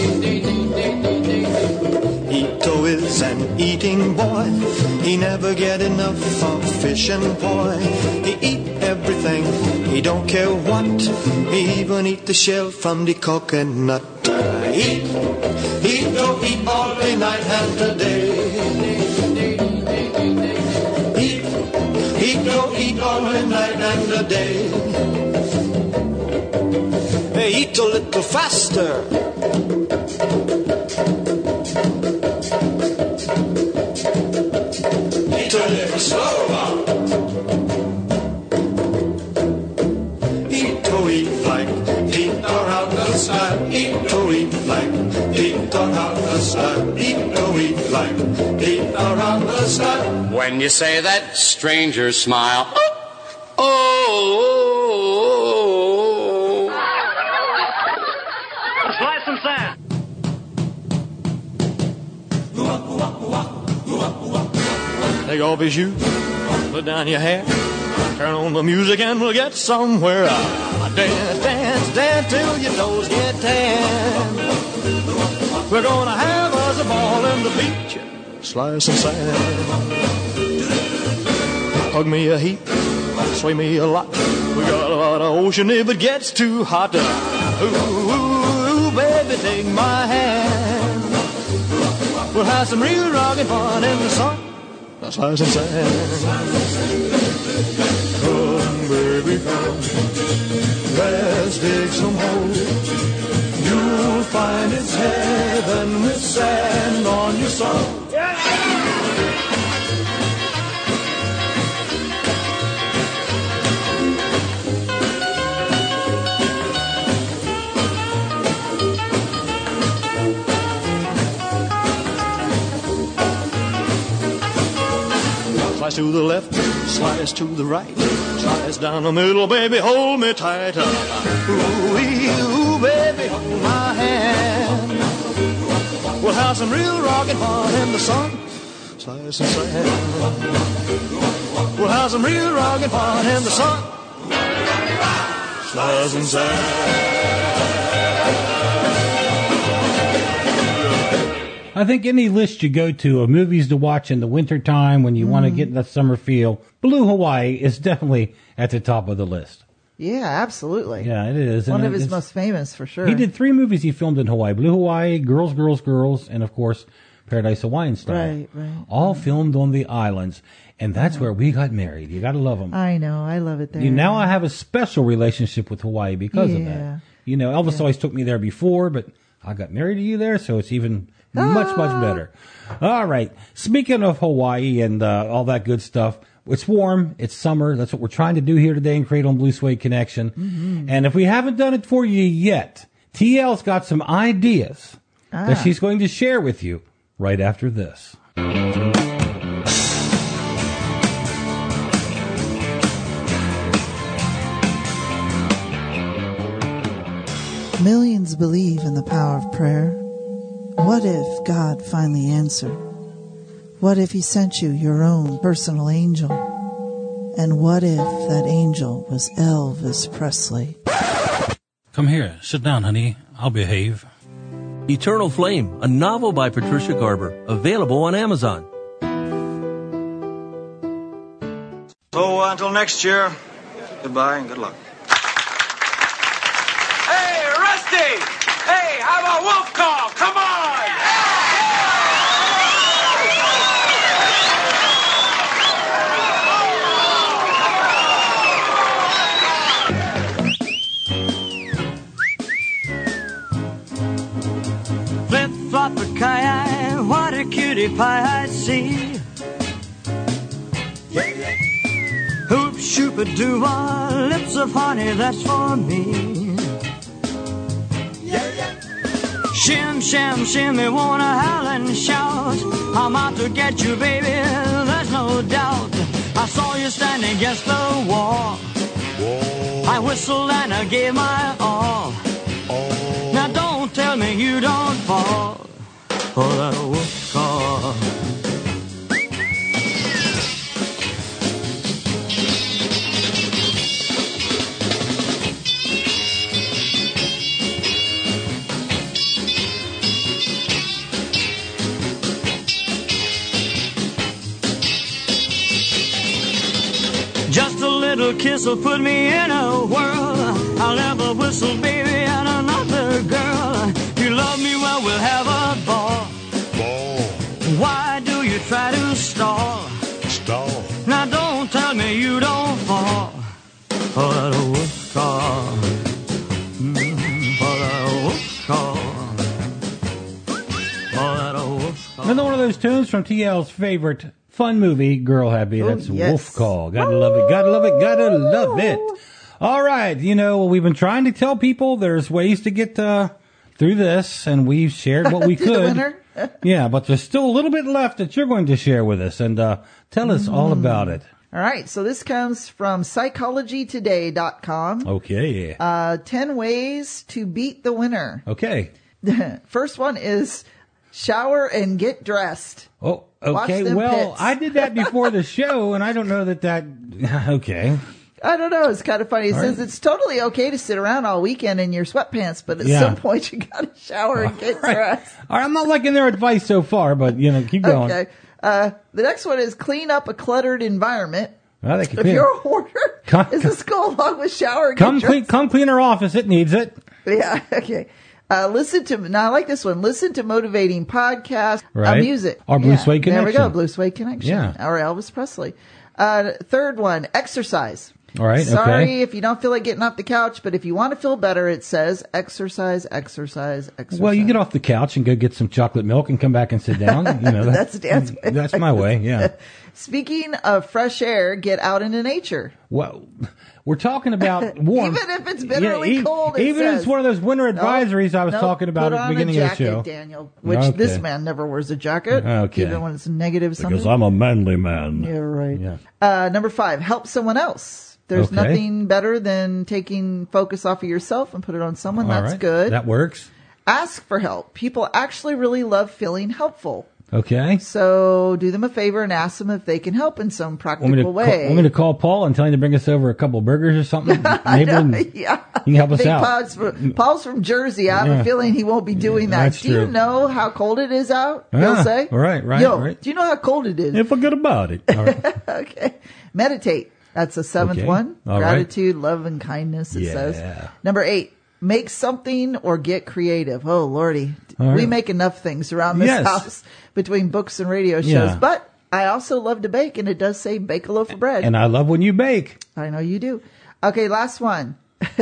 K: Ito is an eating boy. He never get enough of fish and poi. He eat everything, he don't care what. He even eat the shell from the coconut. Eat, eat, don't eat all the night and the day. Eat, eat, don't eat all the night and the day. Hey, eat a little faster. Eat a little slower. Eat to eat like teeth are out of style. Eat to eat like teeth are out of style. Eat to eat like teeth are out of style.
L: When you say that, strangers smile. Oh, oh, oh, oh.
V: Let's light some sand.
C: Take off your shoes, put down your hair, turn on the music and we'll get somewhere. Ah, dance, dance, dance till your toes get tan. We're gonna have us a ball in the beach, slice and sand. Hug me a heap, sway me a lot. We got a lot of ocean if it gets too hot. Ooh, ooh, ooh, baby, take my hand. We'll have some real rockin' fun in the sun. Slice and sand. Come, baby, come. Let's dig some holes. You'll find it's heaven with sand on your soul. Slice to the left, slice to the right, slice down the middle, baby, hold me tight. Ooh, ooh, baby, hold my hand. We'll have some real rockin' fun in the sun. Slice and sand. We'll have some real rockin' fun in the sun. Slice and sand.
E: I think any list you go to of movies to watch in the wintertime when you mm. want to get in that summer feel, Blue Hawaii is definitely at the top of the list.
F: Yeah, absolutely.
E: Yeah, it is.
F: One
E: and
F: of his most famous, for sure.
E: He did three movies he filmed in Hawaii. Blue Hawaii, Girls, Girls, Girls, and, of course, Paradise Hawaiian Style.
F: Right, right.
E: All filmed on the islands. And that's where we got married. You got to love them.
F: I know. I love it there.
E: You, now I have a special relationship with Hawaii because
F: yeah.
E: of that. You know, Elvis yeah. always took me there before, but I got married to you there, so it's even... Much, much better. All right. Speaking of Hawaii and uh, all that good stuff, it's warm. It's summer. That's what we're trying to do here today in Cradle and Blue Suede Connection. Mm-hmm. And if we haven't done it for you yet, T L's got some ideas ah. that she's going to share with you right after this.
F: Millions believe in the power of prayer. What if God finally answered? What if he sent you your own personal angel? And what if that angel was Elvis Presley?
P: Come here. Sit down, honey. I'll behave.
M: Eternal Flame, a novel by Patricia Garber, available on Amazon.
H: So uh, until next year, goodbye and good luck.
O: Hey, Rusty! Hey, how about Wolf Call? Come on!
B: Flip-flop-a-ki-yi, what a cutie pie I see. Hoop-shoop-a-doo-wah, lips of honey, that's for me. Shin shim, shim, shim, they wanna howl and shout. I'm out to get you, baby, there's no doubt. I saw you standing against the wall. I whistled and I gave my all. Now don't tell me you don't fall for that wolf call. Just a little kiss will put me in a whirl. I'll never whistle, baby, and another girl. If you love me well, we'll have a ball. Ball. Why do you try to stall? Stall. Now don't tell me you don't fall for that wolf call. Mm, for that wolf call. For that wolf call.
E: Another one of those tunes from T L's favorite fun movie, Girl Happy. That's
F: oh, yes.
E: Wolf Call. Gotta love it. Gotta love it. Gotta love it. All right. You know, we've been trying to tell people there's ways to get uh, through this, and we've shared what we could. Yeah, but there's still a little bit left that you're going to share with us, and uh, tell us mm. all about it.
F: All right. So this comes from psychology today dot com.
E: Okay.
F: Uh, ten ways to beat the winter.
E: Okay.
F: First one is shower and get dressed.
E: Oh, okay. Well,
F: pits.
E: I did that before the show, and I don't know that that. Okay.
F: I don't know. It's kind of funny. It
E: all
F: says
E: right.
F: it's totally okay to sit around all weekend in your sweatpants, but at
E: yeah.
F: some point you got to shower and get
E: right.
F: dressed.
E: All right, I'm not liking their advice so far, but you know, keep going.
F: Okay. Uh, the next one is clean up a cluttered environment.
E: Well, they can
F: if
E: clean.
F: You're a hoarder,
E: come,
F: is this go along with shower and
E: come
F: get dressed?
E: clean, come clean her office. It needs it.
F: Yeah. Okay. Uh, listen to, now I like this one. Listen to motivating podcasts,
E: right.
F: uh, music.
E: Or Blue
F: yeah.
E: Suede Connection.
F: There we go. Blue Suede Connection.
E: Yeah.
F: Or Elvis Presley. Uh, third one, exercise.
E: All right.
F: Sorry
E: okay.
F: if you don't feel like getting off the couch, but if you want to feel better, it says exercise, exercise, exercise.
E: Well, you get off the couch and go get some chocolate milk and come back and sit down. You know,
F: that's Dan's way.
E: That's my way. Yeah.
F: Speaking of fresh air, get out into nature.
E: Well, we're talking about warm.
F: Even if it's bitterly
E: yeah, e-
F: cold, it
E: even
F: says,
E: if it's one of those winter advisories
F: no,
E: I was
F: no,
E: talking about
F: put
E: at the beginning
F: on a
E: of the
F: jacket,
E: show.
F: Daniel, which
E: okay.
F: this man never wears a jacket,
E: okay.
F: even when it's negative something.
E: Because I'm a manly man.
F: Yeah, right.
E: Yeah.
F: Uh, number five, help someone else. There's
E: okay.
F: nothing better than taking focus off of yourself and put it on someone.
E: All
F: That's
E: right.
F: good.
E: That works.
F: Ask for help. People actually really love feeling helpful.
E: Okay.
F: So do them a favor and ask them if they can help in some practical
E: want me to
F: way.
E: Call, want me to call Paul and tell him to bring us over a couple burgers or something?
F: I know,
E: Maybe
F: yeah.
E: you can help us out.
F: Paul's from, Paul's from Jersey. I have
E: Yeah.
F: a feeling he won't be doing
E: Yeah,
F: that.
E: that's
F: Do you
E: true.
F: know how cold it is out? He'll
E: Ah,
F: say.
E: right, right,
F: Yo,
E: right.
F: do you know how cold it is?
E: Yeah, forget about it. All right.
F: Okay. Meditate. That's the seventh
E: Okay.
F: one.
E: All
F: Gratitude, love, and kindness, it
E: Yeah.
F: says. Number eight, make something or get creative. Oh, Lordy.
E: All
F: We
E: right.
F: make enough things around this
E: Yes.
F: house between books and radio shows.
E: Yeah.
F: But I also love to bake, and it does say bake a loaf of bread.
E: And I love when you bake.
F: I know you do. Okay, last one.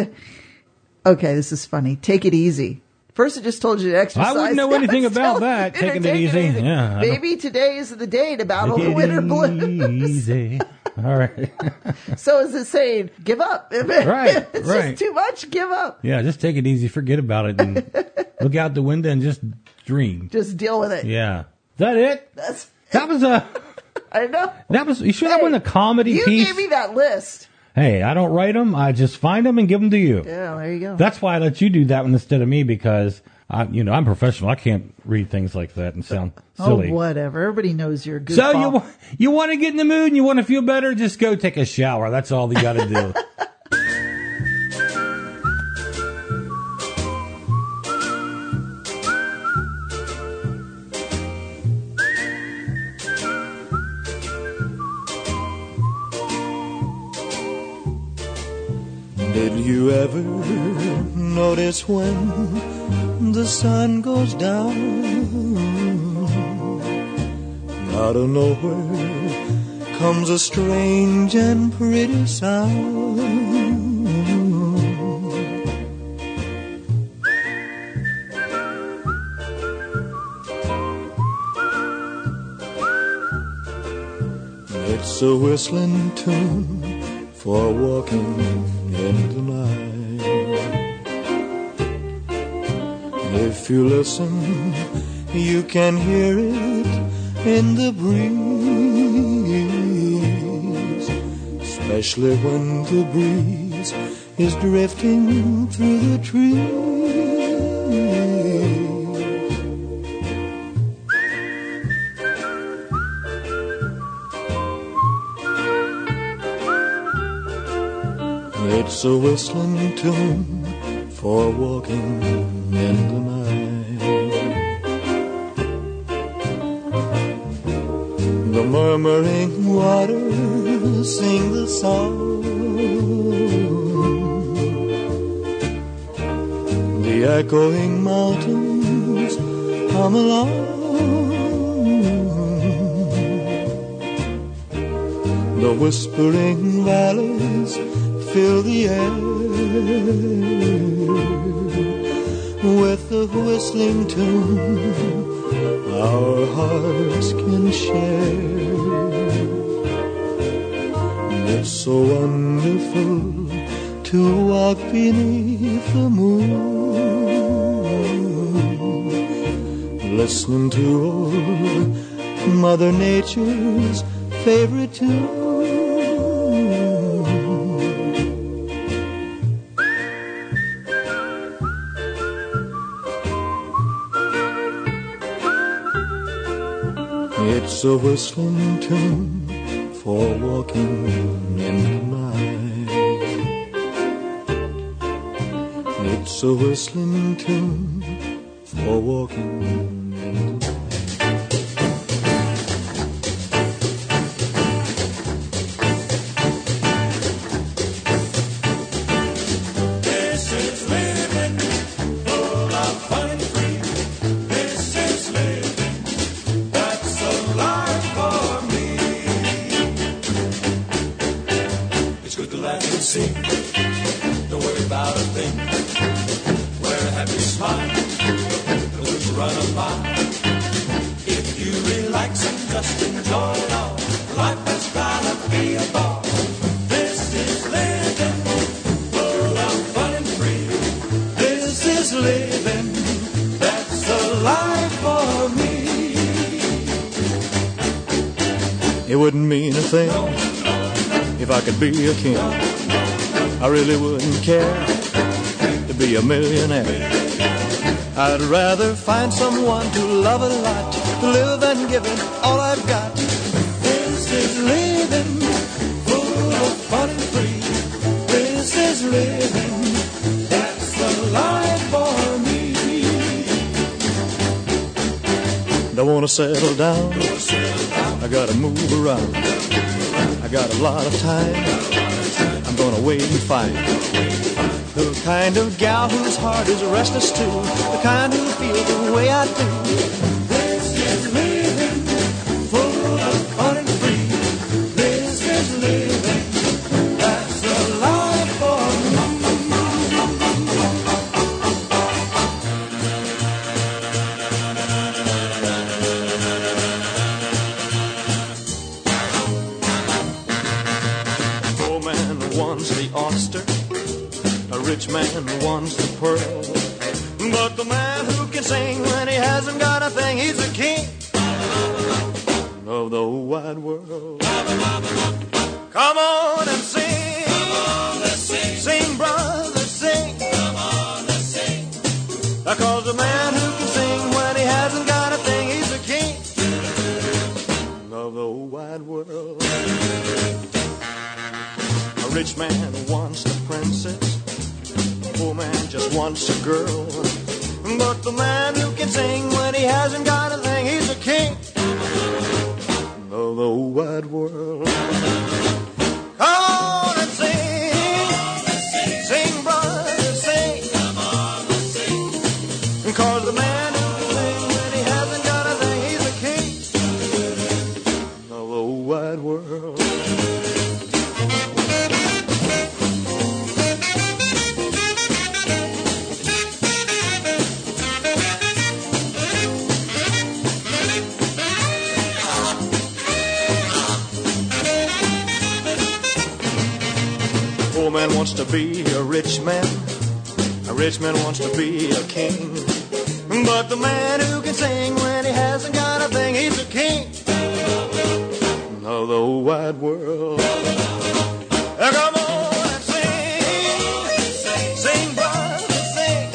F: Okay, this is funny. Take it easy. First, I just told you to exercise.
E: I wouldn't know
F: Now
E: anything
F: it's
E: about
F: telling
E: that.
F: you to
E: Taking it
F: take
E: easy. Yeah, I don't-
F: Maybe today is the day to battle
E: Take
F: the
E: it
F: winter blues.
E: easy. All right.
F: So is it saying, give up? If, it,
E: Right,
F: if it's
E: right.
F: just too much, give up.
E: Yeah, just take it easy. Forget about it and look out the window and just dream.
F: Just deal with it.
E: Yeah. Is that it?
F: That's.
E: That was a.
F: I know.
E: That was. You sure that wasn't a comedy
F: You
E: piece?
F: gave me that list.
E: Hey, I don't write them. I just find them and give them to you.
F: Yeah, there you go.
E: That's why I let you do that one instead of me because I, you know, I'm professional. I can't read things like that and sound silly.
F: Oh, whatever. Everybody knows you're a good.
E: So
F: Paul.
E: you wa- you want to get in the mood and you want to feel better? Just go take a shower. That's all you got to do.
K: Did you ever notice when the sun goes down? Out of nowhere comes a strange and pretty sound. It's a whistling tune for walking in the night. If you listen, you can hear it in the breeze, especially when the breeze is drifting through the trees. It's a whistling tune for walking in the night. The murmuring waters sing the song. The echoing mountains hum along. The whispering valleys fill the air with the whistling tune our hearts can share. It's so wonderful to walk beneath the moon, listening to old Mother Nature's favorite tune. It's a whistling tune for walking in the night. It's a whistling tune for walking in the night.
B: This is living full of fun and free. This is living. That's a life for me. It's good to laugh and sing. Don't worry about a thing. Wear a happy smile. The wheels run a mile. If you relax and just enjoy it all, life has gotta be a ball. This is living full of fun and free. This is living. That's a life for me.
K: It wouldn't mean a thing if I could be a king. I really wouldn't care to be a millionaire. I'd rather find someone to love a lot, to live and give it all I've got.
B: This is living full of fun and free. This is living. That's the life for me.
K: Don't wanna settle down. I gotta move around. I got a lot of time. I'm gonna wait and find the kind of gal whose heart is restless too, the kind who feels the way I do.
B: This is living full of fun and free. This is living. That's the life for me.
K: Poor man wants the oyster, a rich man wants the pearl. But the man who can sing when he hasn't got a thing, he's the king of the whole wide world. Come on and sing. Come on, let's sing. Sing, brother, sing. Come on, let's sing. Because the man who can sing when he hasn't got a thing, he's the king of the whole wide world. A rich man wants the princess, a poor man just wants a girl. But the man who can sing when he hasn't got a thing, he's the king of the whole wide world. Come on and sing, sing, brother, sing. Cause the man who can sing when he hasn't got a thing, he's the king of the whole wide world. A poor man wants to be a rich man. A rich man wants to be a king. But the man who can sing when he hasn't got a thing, he's the king of the whole wide world. Now come on and sing, sing, brother, sing.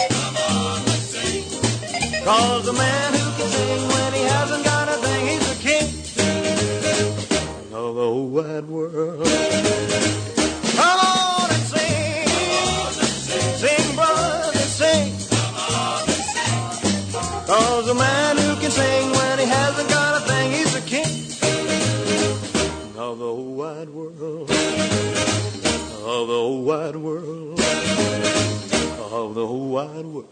K: Cause the man who can sing when he hasn't got a thing, he's the king of the whole wide world. Come on and sing, sing, brother, sing. Cause the man who can sing when he hasn't got a thing, he's the king of the whole wide world, of the whole wide world, of the whole wide world.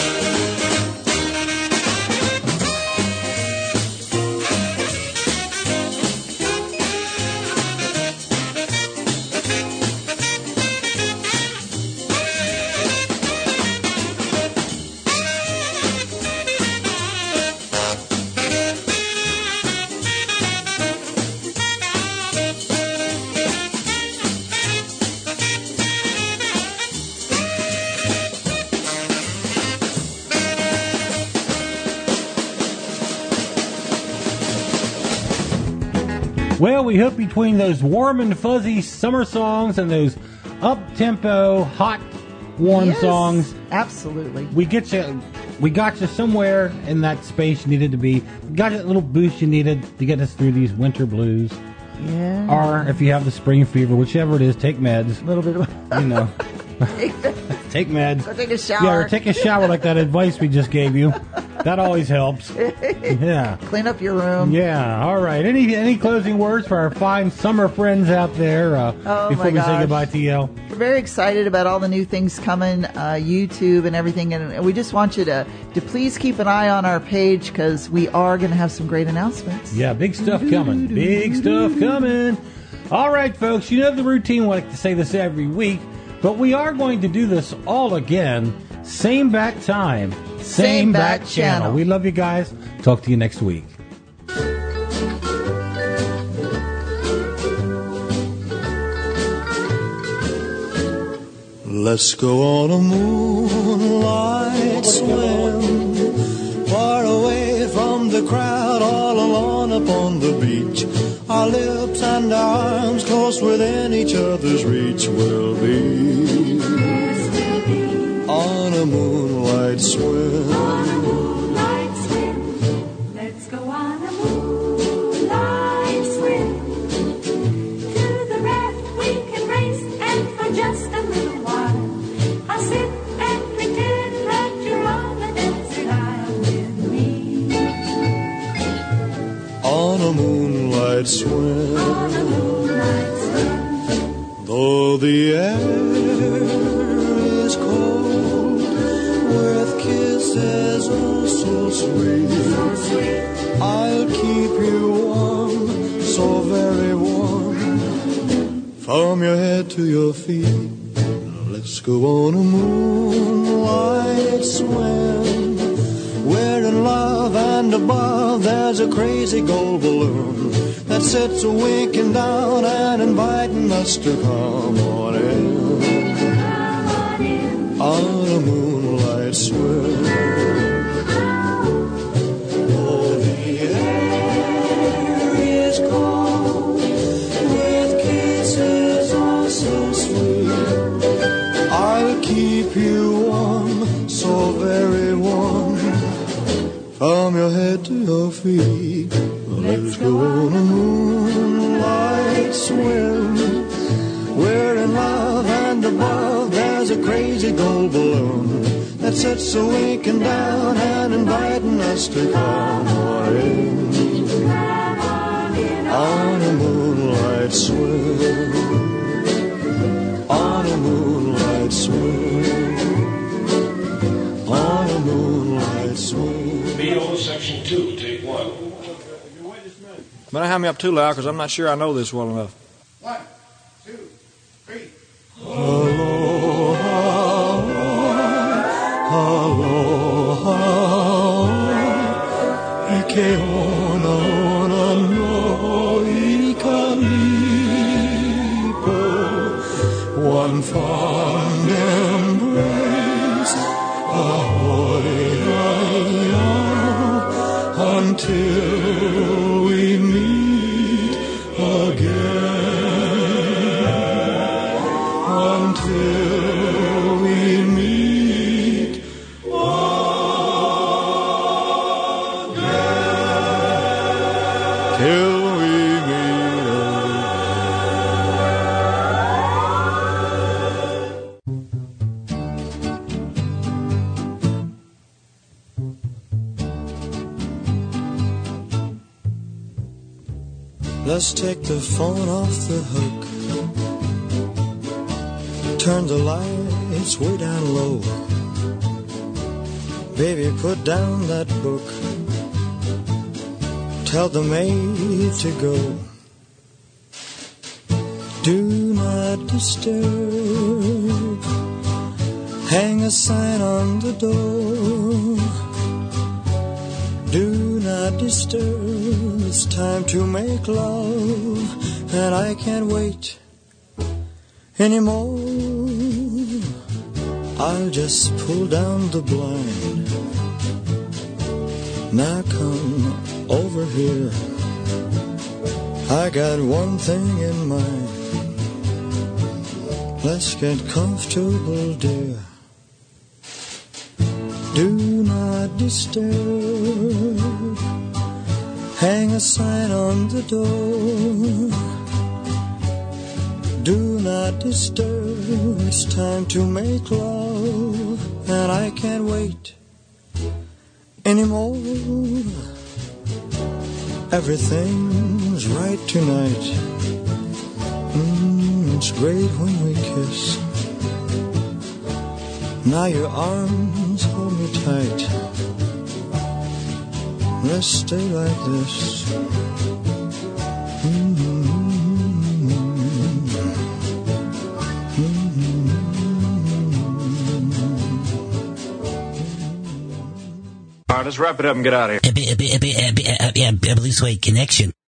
E: Well, we hope between those warm and fuzzy summer songs and those up-tempo, hot, warm
F: Yes,
E: songs,
F: absolutely.
E: we get you, we got you somewhere in that space you needed to be. We got you that little boost you needed to get us through these winter blues.
F: Yeah.
E: Or if you have the spring fever, whichever it is, take meds.
F: A little bit of,
E: you know. Take meds.
F: Go take a shower.
E: Yeah, or take a shower like that advice we just gave you. That always helps. Yeah.
F: Clean up your room.
E: Yeah. All right. Any any closing words for our fine summer friends out there uh,
F: Oh,
E: before
F: my
E: we say
F: gosh.
E: goodbye to you?
F: We're very excited about all the new things coming, uh, YouTube and everything, and we just want you to, to please keep an eye on our page because we are going to have some great announcements.
E: Yeah, big stuff coming. Big stuff coming. All right, folks. You know the routine. We like to say this every week, but we are going to do this all again. Same back time. Same,
F: Same
E: back,
F: back
E: channel.
F: channel.
E: We love you guys. Talk to you next week.
K: Let's go on a moonlight swim, far away from the crowd, all alone upon the beach. Our lips and our arms close within each other's reach. We'll be on a moonlight swim.
J: On a moonlight swim. Let's go on a moonlight swim. To the raft we can race, and for just a little while, I'll sit and pretend that you're on the desert isle with me.
K: On a moonlight swim.
J: On a moonlight swim.
K: Though the air is cold, with kisses oh so sweet,
J: So sweet.
K: I'll keep you warm, so very warm, from your head to your feet. Let's go on a moonlight swim. We're in love, and above there's a crazy gold balloon that sits a winking down and inviting us to come on in. On a moonlight swim. Oh, the air is cold, with kisses oh so sweet. I'll keep you warm, so very warm, from your head to your feet. Let's go on a moonlight swim. We're in love, and above there's a crazy gold balloon that sits a winking down and inviting us to come on in. On a moonlight swim. On a moonlight swim. On a moonlight swim.
N: B O section two, take one.
Q: Better have me up too loud because I'm not sure I know this well enough.
N: One, two, three.
K: Aloha, aloha, ike ona ona no ikalipo. One fond embrace, ahoy, until we meet again, until we meet again, till we meet Let's take the phone off the hook. Turn the lights way down low. Baby, put down that book. Tell the maid to go. Do not disturb. Hang a sign on the door. Do not disturb, it's time to make love, and I can't wait anymore. I'll just pull down the blind. Now come over here. I got one thing in mind. Let's get comfortable, dear. Do not disturb. Hang a sign on the door. Do not disturb. It's time to make love, and I can't wait anymore. Everything's right tonight. Mm, it's great when we kiss. Now your arms hold me tight. Let's stay like this. Mm-hmm.
Q: All right, let's wrap it up and get out of here.
T: Blue Suede Connection.